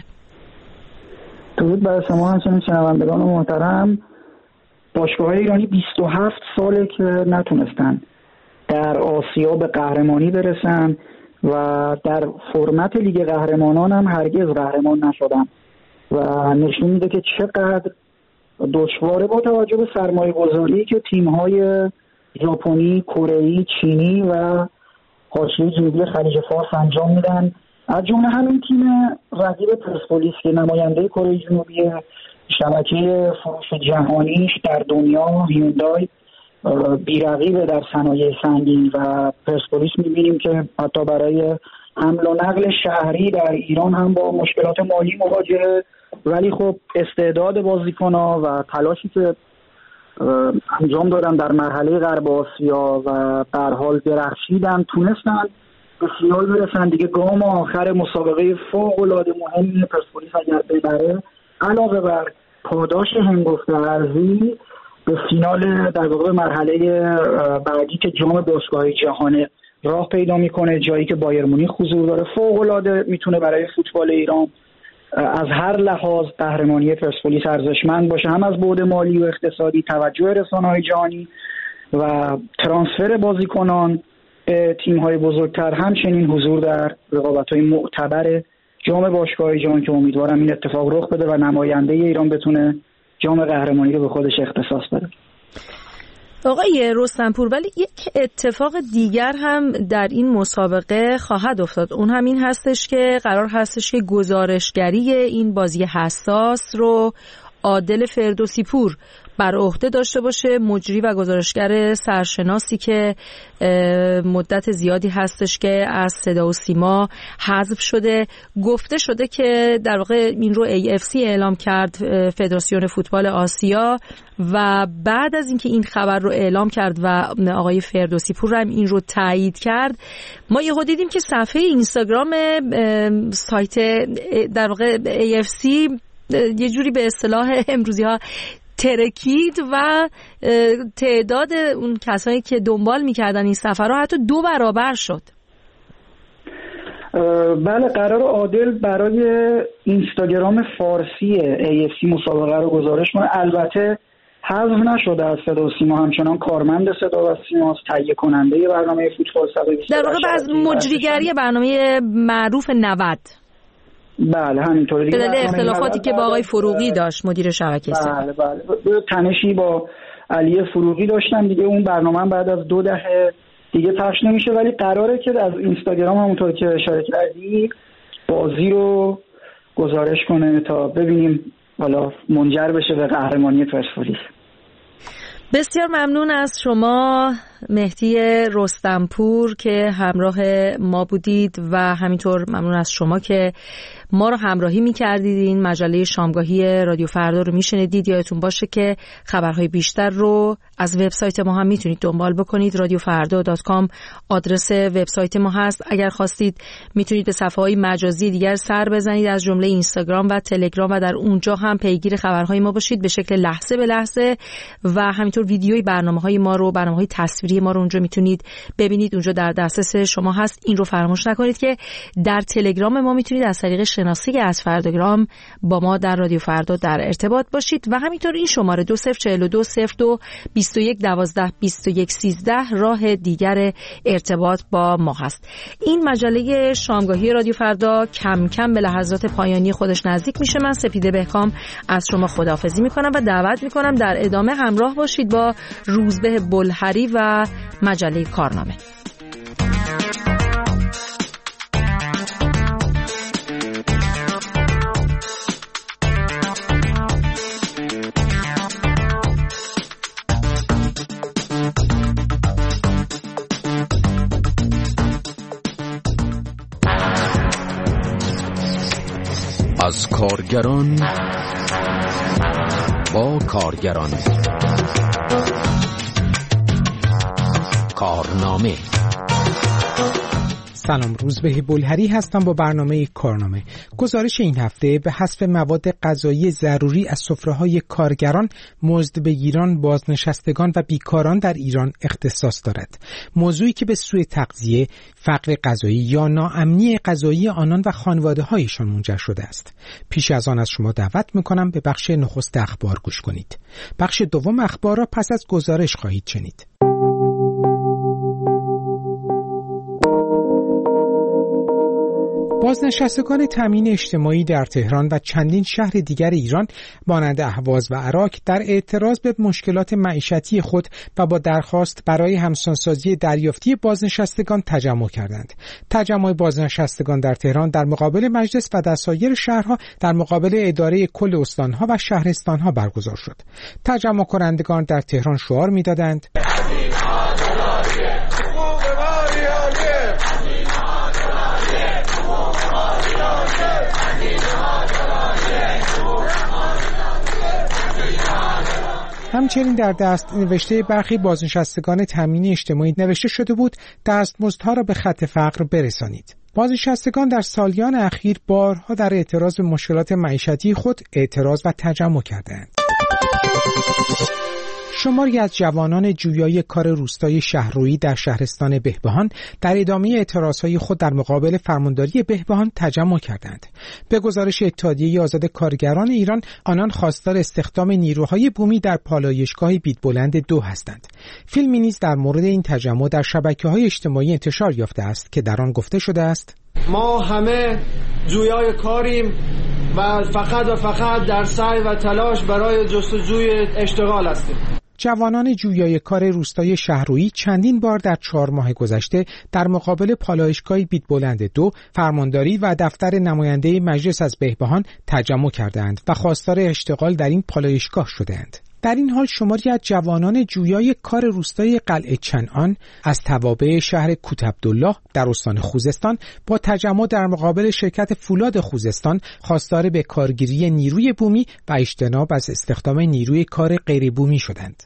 درود بر شما همچنین شنوندگان محترم. باشگاه‌های ایرانی 27 ساله که نتونستن در آسیا به قهرمانی برسن و در فرمت لیگ قهرمانان هم هرگز قهرمان نشدن و نشون میده که چقدر دشواره با توجه به سرمایه گذاری که تیم‌های ژاپنی، کره‌ای، چینی و حاشیه جنوبی خلیج فارس انجام میدن. از جمله همین تیم رقیب پرسپولیس که نماینده کره جنوبی شبکه فروش جهانیش در دنیا هیوندای بی‌رقیبه در صنایع سنگین و پرسپولیس می‌بینیم که حتی برای حمل و نقل شهری در ایران هم با مشکلات مالی مواجهه، ولی خب استعداد بازیکن‌ها و تلاشی که انجام دادن در مرحله غرب آسیا و به هر حال درخشیدن، تونستن به فینال برسن. دیگه گام آخر مسابقه فوق‌العاده مهمی پرسپولیس اگر ببره، علاوه بر پاداش هنگفته ارزی، به فینال در واقع مرحله بعدی که جام باشگاه‌های جهان راه پیدا میکنه، جایی که بایر مونیخ حضور داره. فوق‌العاده میتونه برای فوتبال ایران از هر لحاظ قهرمانی پرسپولیس ارزشمند باشه، هم از بعد مالی و اقتصادی، توجه رسانه‌های جهانی و ترانسفر بازیکنان به تیم‌های بزرگتر، همچنین حضور در رقابت‌های معتبر جام باشگاه‌های جهان که امیدوارم این اتفاق رخ بده و نماینده ایران بتونه جام قهرمانی رو به خودش اختصاص بده. آقای رستمپور، ولی یک اتفاق دیگر هم در این مسابقه خواهد افتاد. اون هم این هستش که قرار هستش که گزارشگری این بازی حساس رو عادل فردوسی پور بر عهده داشته باشه، مجری و گزارشگر سرشناسی که مدت زیادی هستش که از صدا و سیما حذف شده. گفته شده که در واقع این رو AFC اعلام کرد، فدراسیون فوتبال آسیا، و بعد از اینکه این خبر رو اعلام کرد و آقای فردوسی پور هم این رو تایید کرد، ما یهو دیدیم که صفحه اینستاگرام سایت در واقع AFC یه جوری به اصطلاح امروزی ها ترکید و تعداد اون کسایی که دنبال میکردن این سفر ها حتی 2 برابر شد. بله، قرار عادل برای اینستاگرام فارسی AFC مسابقه رو گزارش کنه. البته حذف نشده از صدا و سیما، همچنان کارمند صدا و سیما، تهیه کننده برنامه فوتبال 120 در واقع از مجریگری برنامه معروف 90. بله همینطوری دیگه. به دلیل اختلافاتی که با آقای فروغی داشت، مدیر شبکه. بله تنشی با علی فروغی داشتن دیگه. اون برنامه بعد از 2 دهه دیگه پخش نمیشه، ولی قراره که از اینستاگرام همونطور که اشاره کردی بازی رو گزارش کنه تا ببینیم حالا منجر بشه به قهرمانی پرسپولیس. بسیار ممنون از شما مهدی رستمپور که همراه ما بودید و همینطور ممنون از شما که ما رو همراهی می‌کردید. این مجله شامگاهی رادیو فردا رو میشنیدید. یادتون باشه که خبرهای بیشتر رو از وبسایت ما هم میتونید دنبال بکنید. radiofarda.com آدرس وبسایت ما هست. اگر خواستید میتونید به صفحه‌های مجازی دیگر سر بزنید، از جمله اینستاگرام و تلگرام، و در اونجا هم پیگیر خبرهای ما باشید به شکل لحظه به لحظه، و همینطور ویدیوی برنامه‌های ما رو، برنامه‌های تصویری فعلی ما رو اونجا میتونید ببینید، اونجا در دسترس شما هست. این رو فراموش نکنید که در تلگرام ما میتونید از طریق شناسه از فرداگرام با ما در رادیو فردا در ارتباط باشید و همینطور این شماره 20420221122113 راه دیگر ارتباط با ما هست. این مجله شامگاهی رادیو فردا کم کم به لحظات پایانی خودش نزدیک میشه. من سپیده بهکام از شما خداحافظی میکنم و دعوت میکنم در ادامه همراه باشید با روزبه بلحری و مجله کارنامه. از کارگران با کارگران. کارنامه. سلام، روزبه بلحری هستم با برنامه کارنامه. گزارش این هفته به حذف مواد غذایی ضروری از سفره‌های کارگران، مزدبگیران، بازنشستگان و بیکاران در ایران اختصاص دارد. موضوعی که به سوء تغذیه، فقر غذایی یا ناامنی غذایی آنان و خانواده‌هایشان منجر شده است. پیش از آن از شما دعوت می‌کنم به بخش نخست اخبار گوش کنید. بخش دوم اخبار را پس از گزارش خواهید شنید. بازنشستگان تامین اجتماعی در تهران و چندین شهر دیگر ایران مانند اهواز و عراق در اعتراض به مشکلات معیشتی خود و با درخواست برای همسانسازی دریافتی بازنشستگان تجمع کردند. تجمع بازنشستگان در تهران در مقابل مجلس و در سایر شهرها در مقابل اداره کل استانها و شهرستانها برگزار شد. تجمع کنندگان در تهران شعار می‌دادند: همچنین در دست نوشته برخی بازنشستگان تامین اجتماعی نوشته شده بود دستمزدها را به خط فقر برسانید. بازنشستگان در سالیان اخیر بارها در اعتراض به مشکلات معیشتی خود اعتراض و تجمع کردند. شماری از جوانان جویای کار روستای شهرویی در شهرستان بهبهان در ادامه اعتراضهای خود در مقابل فرمانداری بهبهان تجمع کردند. به گزارش اتحادیه آزاد کارگران ایران، آنان خواستار استخدام نیروهای بومی در پالایشگاه بیدبلند 2 هستند. فیلمی نیز در مورد این تجمع در شبکه‌های اجتماعی انتشار یافته است که در آن گفته شده است: ما همه جویای کاریم و فقط در سعی و تلاش برای جستجوی اشتغال هستیم. جوانان جویای کار روستای شهرویی چندین بار در 4 ماه گذشته در مقابل پالایشگاه بیدبلند 2 فرمانداری و دفتر نماینده مجلس از بهبهان تجمع کردند و خواستار اشتغال در این پالایشگاه شدند. در این حال شماری از جوانان جویای کار روستای قلعه چنان از توابع شهر کوتعبدالله در استان خوزستان با تجمع در مقابل شرکت فولاد خوزستان خواستار به کارگیری نیروی بومی و اجتناب از استخدام نیروی کار غیر بومی شدند.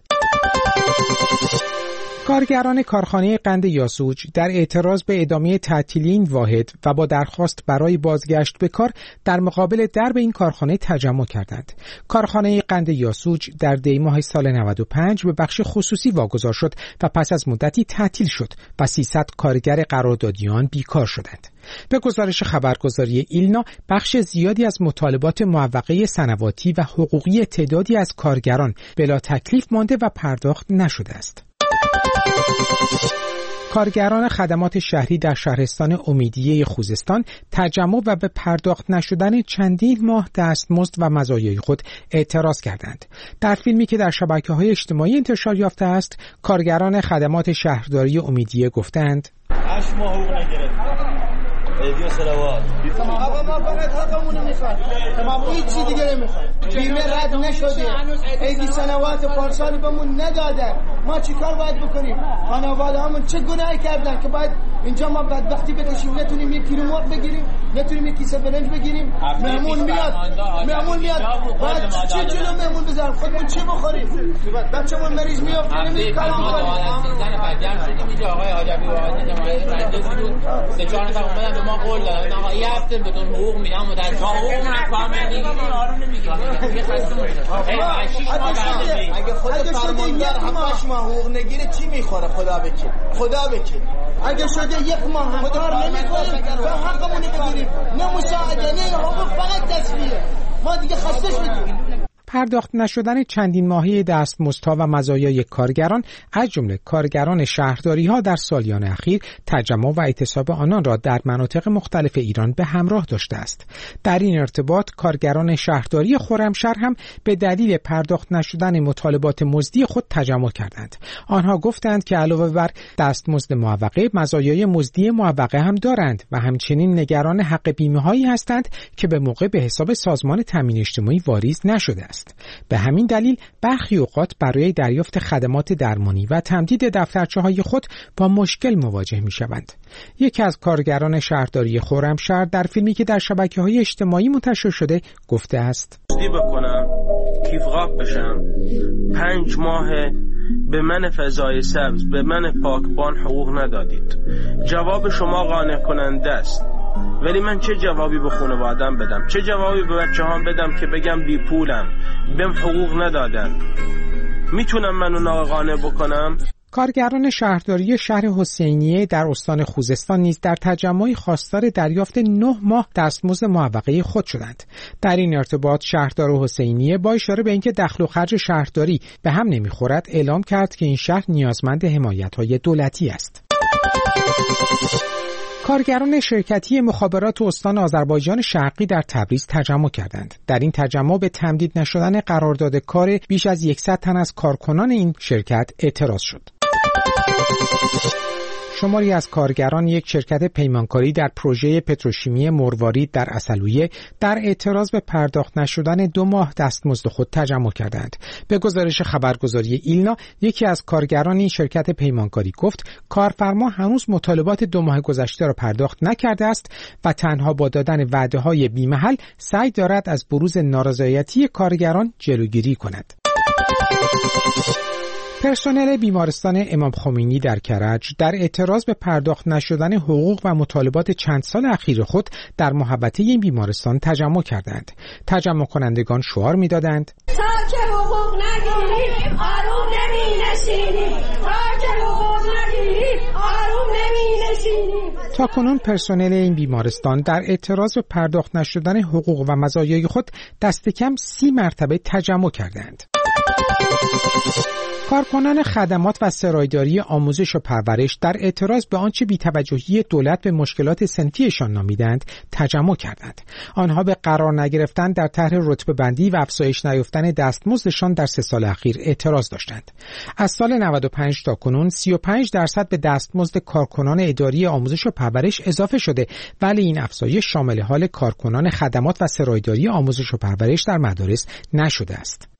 کارگران کارخانه قند یاسوج در اعتراض به ادامه تعطیلی این واحد و با درخواست برای بازگشت به کار در مقابل درب این کارخانه تجمع کردند. کارخانه قند یاسوج در دی ماه سال 95 به بخش خصوصی واگذار شد و پس از مدتی تعطیل شد و 300 کارگر قراردادیان بیکار شدند. به گزارش خبرگزاری ایلنا، بخش زیادی از مطالبات معوقه صنواتی و حقوقی تعدادی از کارگران بلا تکلیف مانده و پرداخت نشده است. کارگران خدمات شهری در شهرستان امیدیه خوزستان تجمع و به پرداخت نشدن چندین ماه دستمزد و مزایای خود اعتراض کردند. در فیلمی که در شبکه‌های اجتماعی انتشار یافته است، کارگران خدمات شهرداری امیدیه گفتند: 8 ماه حقوق نگرفتیم. ایدیو سلوات. آقا ما فقط حقمون می‌خوایم. تمام هیچ دیگه نمی‌خوایم. بیمه رد نشده. ایدی سلوات پارسال بهمون ندادن. ما چیکار باید بکنیم؟ خانواده‌هامون چه گناهی کردن که باید اینجا ما بدبختی بکشیم، نتونیم یک کیلو مرغ بگیریم، نتونیم یک کیسه برنج بگیریم. مهمون میاد بعد چه جلو مهمون بزنیم، خودمون چه بخوریم؟ بچه‌مون مریض میاد نمی‌کنیم کار کنیم. بدجنس شدیم اینجا آقای حاجبی واقعا جماعت رنده بود 3-4 نفر اومدن به ما قول دادن آقا یه هفته بهتون حقوق میدم و در حقوقمون رو کامل میگیریم. آروم نمیگیریم دیگه خسته میشیم. اگه خود فرماندار 7-8 ماه حقوق نگیره چی میخوره؟ خدا بکی اگه شده یک ماه هم کار نمیکنیم و حقمون بگیریم، نه مساعده نه حقوق، فقط تسویه. ما دیگه خستش میدیم. پرداخت نشدن چندین ماهه دستمزدها و مزایای کارگران از جمله کارگران شهرداری‌ها در سالیان اخیر تجمع و اعتصاب آنان را در مناطق مختلف ایران به همراه داشته است. در این ارتباط کارگران شهرداری خرمشهر هم به دلیل پرداخت نشدن مطالبات مزدی خود تجمع کردند. آنها گفتند که علاوه بر دستمزد معوقه، مزایای مزدی معوقه هم دارند و همچنین نگران حق بیمه‌هایی هستند که به موقع به حساب سازمان تامین اجتماعی واریز نشده است. به همین دلیل برخی اوقات برای دریافت خدمات درمانی و تمدید دفترچه‌های خود با مشکل مواجه می‌شوند. یکی از کارگران شهرداری خرمشهر در فیلمی که در شبکه‌های اجتماعی منتشر شده گفته است: بکنم کیف قاب بشم 5 ماه به من فضای سبز، به من پاکبان حقوق ندادید. جواب شما قانع کننده است، ولی من چه جوابی به خانواده‌ام بدم؟ چه جوابی به بچه‌هام بدم که بگم بی پولم، بهم حقوق ندادن؟ میتونم من اونا قانع بکنم؟ کارگران شهرداری شهر حسینیه در استان خوزستان نیز در تجمعی خواستار دریافت 9 ماه دستمزد معوقه خود شدند. در این ارتباط شهردار حسینیه با اشاره به اینکه دخل و خرج شهرداری به هم نمیخورد اعلام کرد که این شهر نیازمند حمایت‌های دولتی است. کارگران شرکتی مخابرات استان آذربایجان شرقی در تبریز تجمع کردند. در این تجمع به تمدید نشدن قرارداد کار بیش از 100 تن از کارکنان این شرکت اعتراض شد. شماری از کارگران یک شرکت پیمانکاری در پروژه پتروشیمی مروارید در عسلویه در اعتراض به پرداخت نشدن 2 ماه دستمزد خود تجمع کردند. به گزارش خبرگزاری ایلنا، یکی از کارگران این شرکت پیمانکاری گفت کارفرما هنوز مطالبات 2 ماه گذشته را پرداخت نکرده است و تنها با دادن وعده‌های بی‌محل سعی دارد از بروز نارضایتی کارگران جلوگیری کند. پرسنل بیمارستان امام خمینی در کرج در اعتراض به پرداخت نشدن حقوق و مطالبات چند سال اخیر خود در محوطه این بیمارستان تجمع کردند. تجمع کنندگان شعار می‌دادند: تا که حقوق نگیریم آروم نمی‌نشینیم، تا که حقوق نگیریم آروم نمی‌نشینیم. تاکنون پرسنل این بیمارستان در اعتراض به پرداخت نشدن حقوق و مزایای خود دست کم 30 مرتبه تجمع کردند. کارکنان خدمات و سرایداری آموزش و پرورش در اعتراض به آنچه بی‌توجهی دولت به مشکلات صنفیشان نامیدند تجمع کردند. آنها به قرار نگرفتن در طرح رتبه بندی و افزایش نیافتن دستمزدشان در 3 سال اخیر اعتراض داشتند. از سال 95 تا کنون 35% به دستمزد کارکنان اداری آموزش و پرورش اضافه شده، ولی این افزایش شامل حال کارکنان خدمات و سرایداری آموزش و پرورش در مدارس نشده است.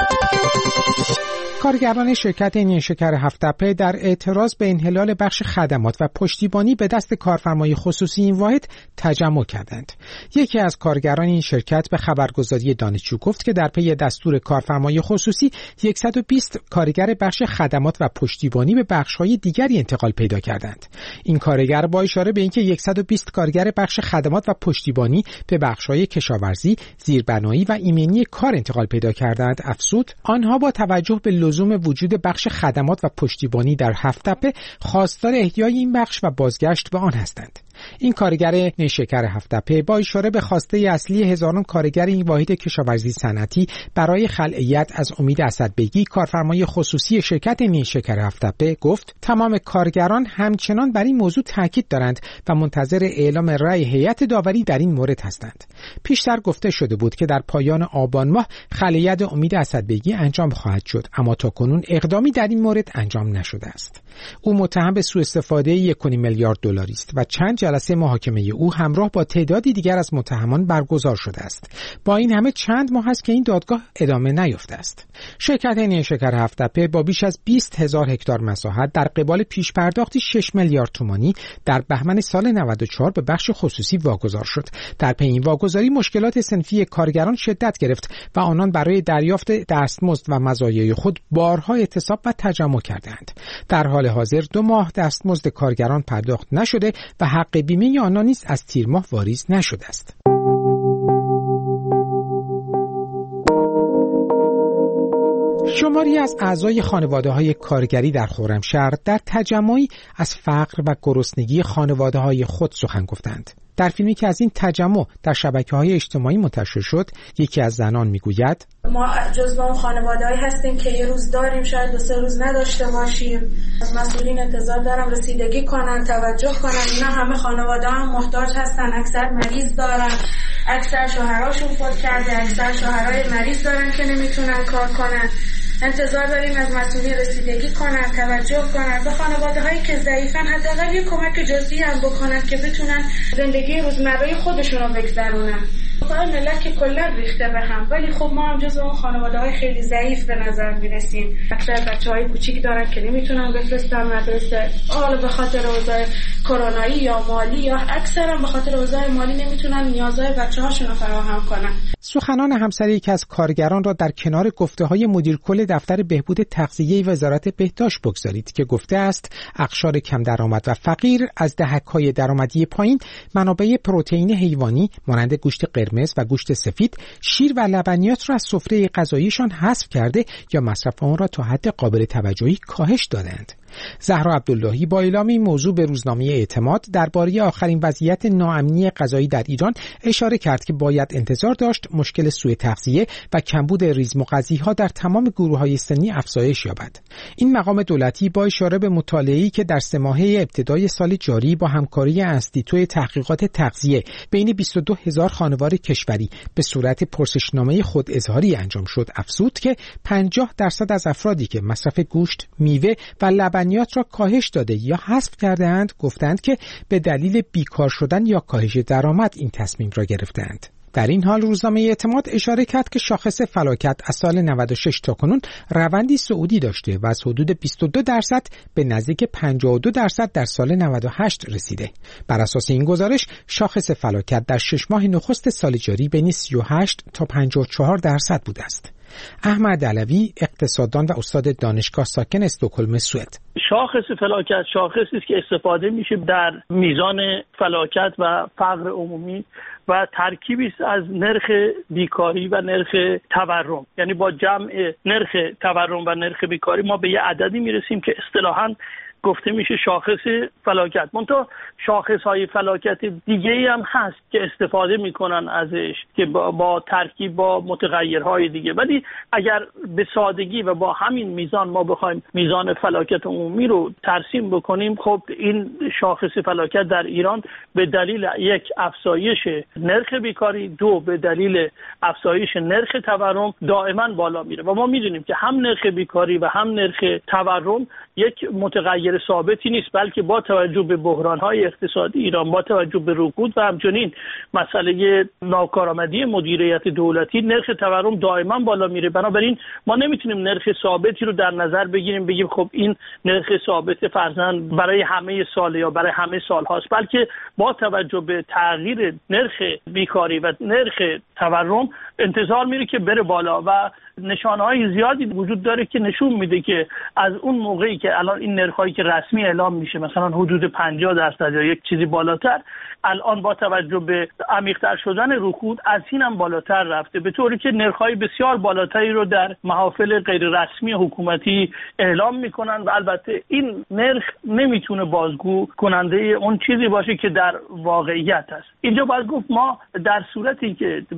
کارگران شرکت نیشکر هفت‌تپه در اعتراض به انحلال بخش خدمات و پشتیبانی به دست کارفرمای خصوصی این واحد تجمع کردند. یکی از کارگران این شرکت به خبرگزاری دانشجو گفت که در پی دستور کارفرمای خصوصی 120 کارگر بخش خدمات و پشتیبانی به بخش‌های دیگری انتقال پیدا کردند. این کارگر با اشاره به اینکه 120 کارگر بخش خدمات و پشتیبانی به بخش‌های کشاورزی، زیربنایی و ایمنی کار انتقال پیدا کردند افزود آنها با توجه به لزوم وجود بخش خدمات و پشتیبانی در هفت‌تپه خواستار احیای این بخش و بازگشت به آن هستند. این کارگر نیشکر هفت‌تپه با اشاره به خواسته اصلی هزاران کارگر این واحد کشاورزی صنعتی برای خلعیت از امید اسدبگی کارفرمای خصوصی شرکت نیشکر هفت‌تپه گفت تمام کارگران همچنان بر این موضوع تاکید دارند و منتظر اعلام رأی هیئت داوری در این مورد هستند. پیشتر گفته شده بود که در پایان آبان ماه خلعیت امید اسدبگی انجام خواهد شد، اما تاکنون اقدامی در این مورد انجام نشده است. او متهم به سوء استفاده 1.5 میلیارد دلاری است و چند جلسه محاکمه او همراه با تعدادی دیگر از متهمان برگزار شده است. با این همه چند ماه است که این دادگاه ادامه نیافته است. شرکت نیشکر هفت‌تپه با بیش از 20,000 هکتار مساحت در قبال پیش پرداختی 6 میلیارد تومانی در بهمن سال 94 به بخش خصوصی واگذار شد. در پی این واگذاری مشکلات صنفی کارگران شدت گرفت و آنان برای دریافت دستمزد و مزایای خود بارها اعتصاب و تجمع کردند. در حال حاضر 2 ماه دستمزد کارگران پرداخت نشده و حق بیمه آنان نیز از تیر ماه واریز نشده است. شماری از اعضای خانواده‌های کارگری در خرمشهر در تجمعی از فقر و گرسنگی خانواده‌های خود سخن گفتند. در فیلمی که از این تجمع در شبکه‌های اجتماعی منتشر شد، یکی از زنان میگوید: ما جزو اون خانواده‌ای هستیم که یه روز داریم، شاید 2-3 روز نداشته باشیم. از مسئولین انتظار دارم رسیدگی کنن، توجه کنن. اینا همه خانواده‌ها هم محتاج هستن، اکثر مریض دارن، اکثر شوهراشون فوت کرده، اکثر شوهرای مریض دارن که نمیتونن کار کنن. انتظار داریم از مسئولین رسیدگی کنن، توجه کنن به خانواده‌هایی که ضعیفن، حداقل یه کمک جزئی هم بکنن که بتونن زندگی روزمره خودشون رو بگذرونن. واقعا ملت که کلا ریخته به هم، ولی خب ما هم جزو اون خانواده‌های خیلی ضعیف به نظر میرسیم. اکثر بچه‌های کوچیک دارن که نمیتونن بفرستن مدرسه، حالا به خاطر اوضاع کرونایی یا مالی، یا اکثرا به خاطر اوضاع مالی نمیتونن نیازهای بچه‌هاشون رو فراهم کنن. سخنان همسر یکی از کارگران را در کنار گفته‌های مدیر کل دفتر بهبود تغذیه وزارت بهداشت بگذارید که گفته است اقشار کم درآمد و فقیر از دهک‌های درآمدی پایین منابع پروتئین حیوانی مانند گوشت قرمز و گوشت سفید، شیر و لبنیات را از سفره غذاییشان حذف کرده یا مصرف آن را تا حد قابل توجهی کاهش دادند. زهرا عبداللهی با اعلام این موضوع به روزنامه اعتماد درباره آخرین وضعیت ناامنی غذایی در ایران اشاره کرد که باید انتظار داشت مشکل سوء تغذیه و کمبود ریزمغذی‌ها در تمام گروه‌های سنی افزایش یابد. این مقام دولتی با اشاره به مطالعه‌ای که در 3 ماهه ابتدای سال جاری با همکاری انستیتوی تحقیقات تغذیه بین 22,000 خانوار کشوری به صورت پرسشنامه خود اظهاری انجام شد، افزود که 50% از افرادی که مصرف گوشت، میوه و لبنیات را کاهش داده یا حذف کرده‌اند گفتند که به دلیل بیکار شدن یا کاهش درآمد این تصمیم را گرفتند. در این حال روزنامه اعتماد اشاره کرد که شاخص فلاکت از سال 96 تا کنون روندی صعودی داشته و از حدود 22% به نزدیک 52% در سال 98 رسیده. بر اساس این گزارش شاخص فلاکت در 6 ماه نخست سال جاری بین 38 تا 54% بوده است. احمد علوی اقتصاددان و استاد دانشگاه ساکن استکهلم سوئد: شاخص فلاکت شاخصی است که استفاده میشه در میزان فلاکت و فقر عمومی و ترکیبی است از نرخ بیکاری و نرخ تورم. یعنی با جمع نرخ تورم و نرخ بیکاری ما به یه عددی میرسیم که اصطلاحاً گفته میشه شاخص فلاکت. منتها شاخص‌های فلاکت دیگه‌ای هم هست که استفاده میکنن ازش که با ترکیب با متغیرهای دیگه، ولی اگر به سادگی و با همین میزان ما بخوایم میزان فلاکت عمومی رو ترسیم بکنیم، خب این شاخص فلاکت در ایران به دلیل یک افزایش نرخ بیکاری، 2 به دلیل افزایش نرخ تورم دائما بالا میره و ما میدونیم که هم نرخ بیکاری و هم نرخ تورم یک متغیر ثابتی نیست، بلکه با توجه به بحران‌های اقتصادی ایران، با توجه به رکود و همچنین مسئله ناکارآمدی مدیریت دولتی، نرخ تورم دائما بالا میره. بنابراین ما نمیتونیم نرخ ثابتی رو در نظر بگیریم بگیم خب این نرخ ثابت فرضاً برای همه سال یا برای همه سال هاست، بلکه با توجه به تغییر نرخ بیکاری و نرخ تورم انتظار میره که بره بالا و نشانه‌های زیادی وجود داره که نشون میده که از اون موقعی که الان این نرخ‌هایی که رسمی اعلام میشه مثلا حدود 50% یا یک چیزی بالاتر، الان با توجه به عمیق‌تر شدن رکود از این هم بالاتر رفته، به طوری که نرخ‌های بسیار بالاتری رو در محافل غیر رسمی حکومتی اعلام میکنن و البته این نرخ نمیتونه بازگو کننده اون چیزی باشه که در واقعیت است. اینجا باید گفت ما در صورتی که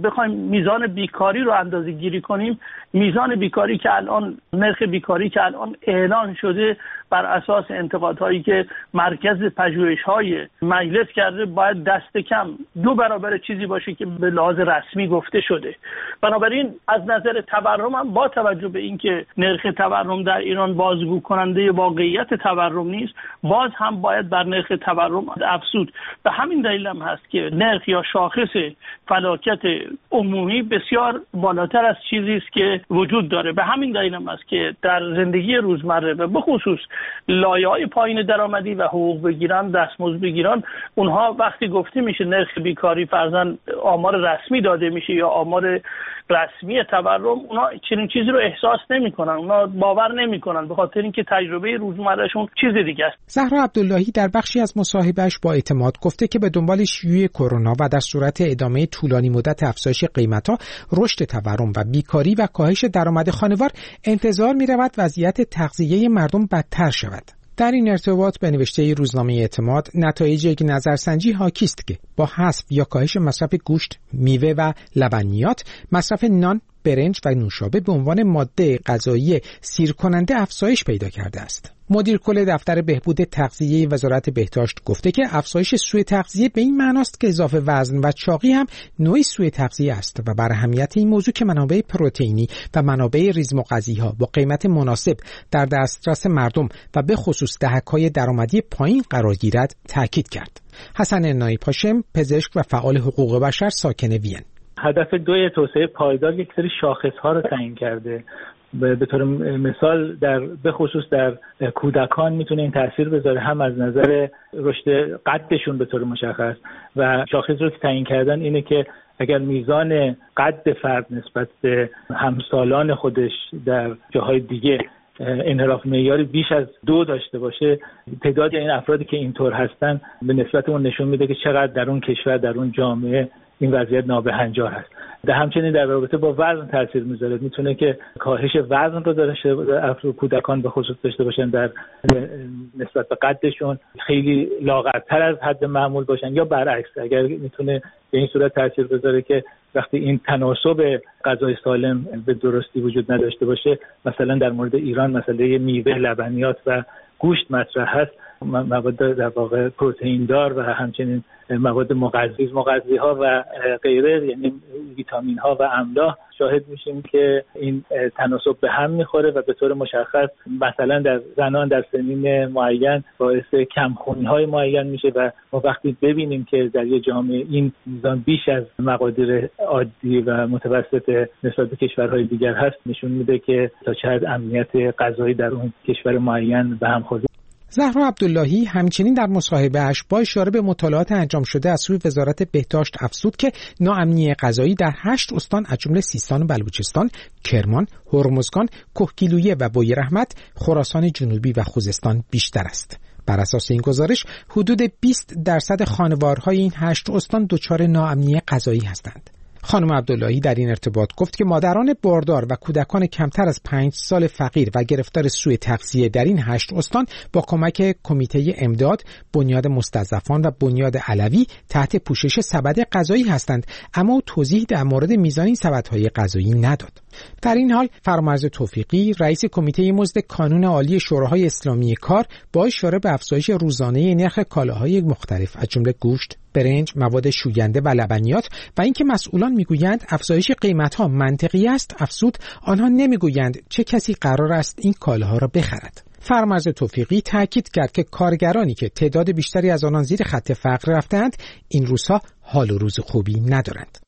بخوایم میزان بیکاری رو اندازه گیری کنیم، میزان بیکاری که الان، نرخ بیکاری که الان اعلان شده بر اساس انتقادهایی که مرکز پژوهش‌های مجلس کرده، باید دست کم 2 برابر چیزی باشه که به لحاظ رسمی گفته شده. بنابراین از نظر تورم هم با توجه به اینکه نرخ تورم در ایران بازگو کننده واقعیت تورم نیست، باز هم باید بر نرخ تورم افزود. به همین دلیل هم هست که نرخ یا شاخص فلاکت عمومی بسیار بالاتر از چیزی است که وجود داره. به همین دلیل هم هست که در زندگی روزمره و به خصوص لایه‌های پایین درآمدی و حقوق بگیران، دستمزد بگیران، اونها وقتی گفته میشه نرخ بیکاری فرضاً آمار رسمی داده میشه یا آمار رسمی تورم، اونا چنین چیزی رو احساس نمی‌کنن، اونا باور نمی‌کنن، به خاطر اینکه تجربه روزمرهشون چیز دیگه است. زهرا عبداللهی در بخشی از مصاحبهش با اعتماد گفته که به دنبال شیوع کرونا و در صورت ادامه طولانی مدت افزایش قیمت‌ها، رشد تورم و بیکاری و کاهش درآمد خانوار انتظار می‌رود وضعیت تغذیه مردم بدتر شود. در این ارتباط به نوشته روزنامه اعتماد، نتایج یک نظرسنجی حاکی است که با حذف یا کاهش مصرف گوشت، میوه و لبنیات، مصرف نان، برنج و نوشابه به عنوان ماده غذایی سیر کننده افزایش پیدا کرده است. مدیر کل دفتر بهبود تغذیه وزارت بهداشت گفته که افزایش سوء تغذیه به این معناست که اضافه وزن و چاقی هم نوعی سوء تغذیه است و بر اهمیت این موضوع که منابع پروتئینی و منابع ریزمغذی‌ها با قیمت مناسب در دسترس مردم و به خصوص دهک‌های درآمدی پایین قرار گیرد تاکید کرد. حسن نایب هاشم، پزشک و فعال حقوق بشر ساکن وین: هدف 2 توسعه پایدار یک سری شاخص‌ها رو تعیین کرده. به طور مثال به خصوص در کودکان میتونه این تاثیر بذاره، هم از نظر رشد قدشون به طور مشخص، و شاخص رو که تعیین کردن اینه که اگر میزان قد فرد نسبت به همسالان خودش در جاهای دیگه انحراف معیاری بیش از 2 داشته باشه، تعداد این افرادی که اینطور هستن به نسبت اون نشون میده که چقدر در اون کشور، در اون جامعه این وضعیت نابهنجار هست. همچنین در رابطه با وزن تاثیر میذاره، میتونه که کاهش وزن رو داشته افراد کودکان به خصوص داشته باشن، در نسبت به قدشون خیلی لاغرتر از حد معمول باشن، یا برعکس اگر میتونه به این صورت تاثیر بذاره که وقتی این تناسب غذای سالم به درستی وجود نداشته باشه، مثلا در مورد ایران مسئله میوه، لبنیات و گوشت مطرح هست، مواد در واقع پروتئین دار و همچنین مواد مغذی ها و غیره، یعنی ویتامین ها و املاح، شاهد میشیم که این تناسب به هم میخوره و به طور مشخص مثلا در زنان در سنین معین باعث کمخونی های معین میشه و ما وقتی ببینیم که در یه جامعه این میزان بیش از مقادیر عادی و متوسط نسبت به کشورهای دیگر هست، نشون میده که تا چه حد امنیت غذایی در اون کشور معین به هم خورده. زهرا عبداللهی همچنین در مصاحبه‌اش با اشاره به مطالعات انجام شده از سوی وزارت بهداشت افزود که ناامنی غذایی در 8 استان از جمله سیستان و بلوچستان، کرمان، هرمزگان، کهگیلویه و بویراحمد، خراسان جنوبی و خوزستان بیشتر است. بر اساس این گزارش حدود 20% خانوارهای این 8 استان دچار ناامنی غذایی هستند. خانم عبداللهی در این ارتباط گفت که مادران باردار و کودکان کمتر از 5 سال فقیر و گرفتار سوء تغذیه در این 8 استان با کمک کمیته امداد، بنیاد مستضعفان و بنیاد علوی تحت پوشش سبد غذایی هستند، اما او توضیح در مورد میزان این سبدهای غذایی نداد. در این حال فرامرز توفیقی، رئیس کمیته مزد کانون عالی شوراهای اسلامی کار، با اشاره به افزایش روزانه نرخ کالاهای مختلف از جمله گوشت، برنج، مواد شوینده و لبنیات و اینکه مسئولان میگویند افزایش قیمت‌ها منطقی است، افزود آنها نمیگویند چه کسی قرار است این کالاها را بخرد. فرامرز توفیقی تاکید کرد که کارگرانی که تعداد بیشتری از آنان زیر خط فقر رفتند این روزها حال و روز خوبی ندارند.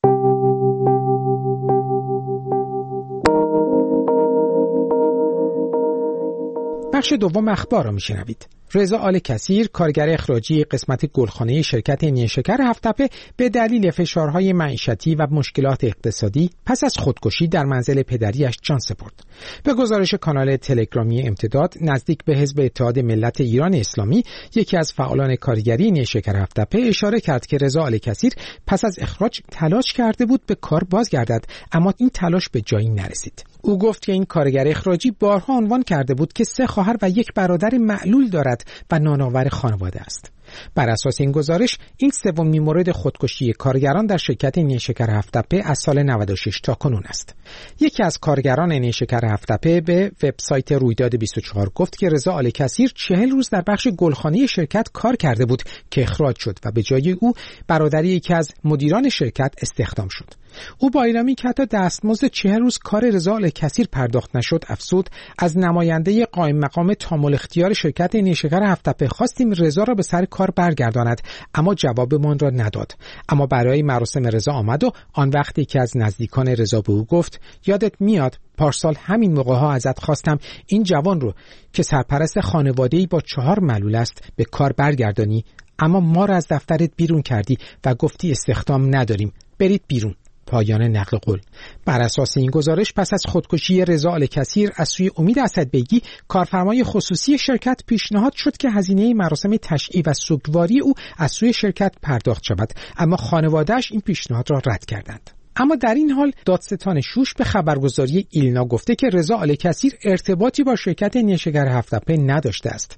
بخش دوم اخبار را میشنوید. رضا آل کثیر، کارگر اخراجی قسمت گلخانه شرکت نیشکر هفت‌تپه، به دلیل فشارهای معیشتی و مشکلات اقتصادی پس از خودکشی در منزل پدریش جان سپرد. به گزارش کانال تلگرامی امتداد نزدیک به حزب اتحاد ملت ایران اسلامی، یکی از فعالان کارگری نیشکر هفت‌تپه اشاره کرد که رضا آل کثیر پس از اخراج تلاش کرده بود به کار بازگردد، اما این تلاش به جایی نرسید. او گفت که این کارگر اخراجی بارها عنوان کرده بود که 3 خواهر و 1 برادر معلول دارد شرکت و نانآور خانواده است. بر اساس این گزارش این سومین مورد خودکشی کارگران در شرکت نیشکر هفت‌تپه از سال 96 تا کنون است. یکی از کارگران نیشکر هفت‌تپه به وبسایت رویداد 24 گفت که رضا آل‌کثیر 40 روز در بخش گلخانه شرکت کار کرده بود که اخراج شد و به جای او برادر یکی از مدیران شرکت استخدام شد. او با اعلامی که حتی دستمزد 40 روز کار رضا آل‌کثیر پرداخت نشد افسود، از نماینده قائم مقام تامل اختیار شرکت نیشکر هفت‌تپه خواستیم رضا را به سر کار برگرداند، اما جوابمان را نداد. اما برای مراسم رضا آمد و آن وقتی که از نزدیکان رضا به او گفت یادت میاد پارسال همین موقع ها ازت خواستم این جوان رو که سرپرست خانواده‌ای با 4 معلول است به کار برگردانی، اما ما را از دفترت بیرون کردی و گفتی استخدام نداریم، برید بیرون. پایان نقل قول. بر اساس این گزارش پس از خودکشی رضا آل‌کثیر از سوی امید اسدبیگی کارفرمای خصوصی شرکت پیشنهاد شد که هزینه مراسم تشییع و سوگواری او از سوی شرکت پرداخت شود، اما خانواده‌اش این پیشنهاد را رد کردند. اما در این حال دادستان شوش به خبرگزاری ایلنا گفته که رضا آل‌کثیر ارتباطی با شرکت نیشکر هفت‌تپه نداشته است.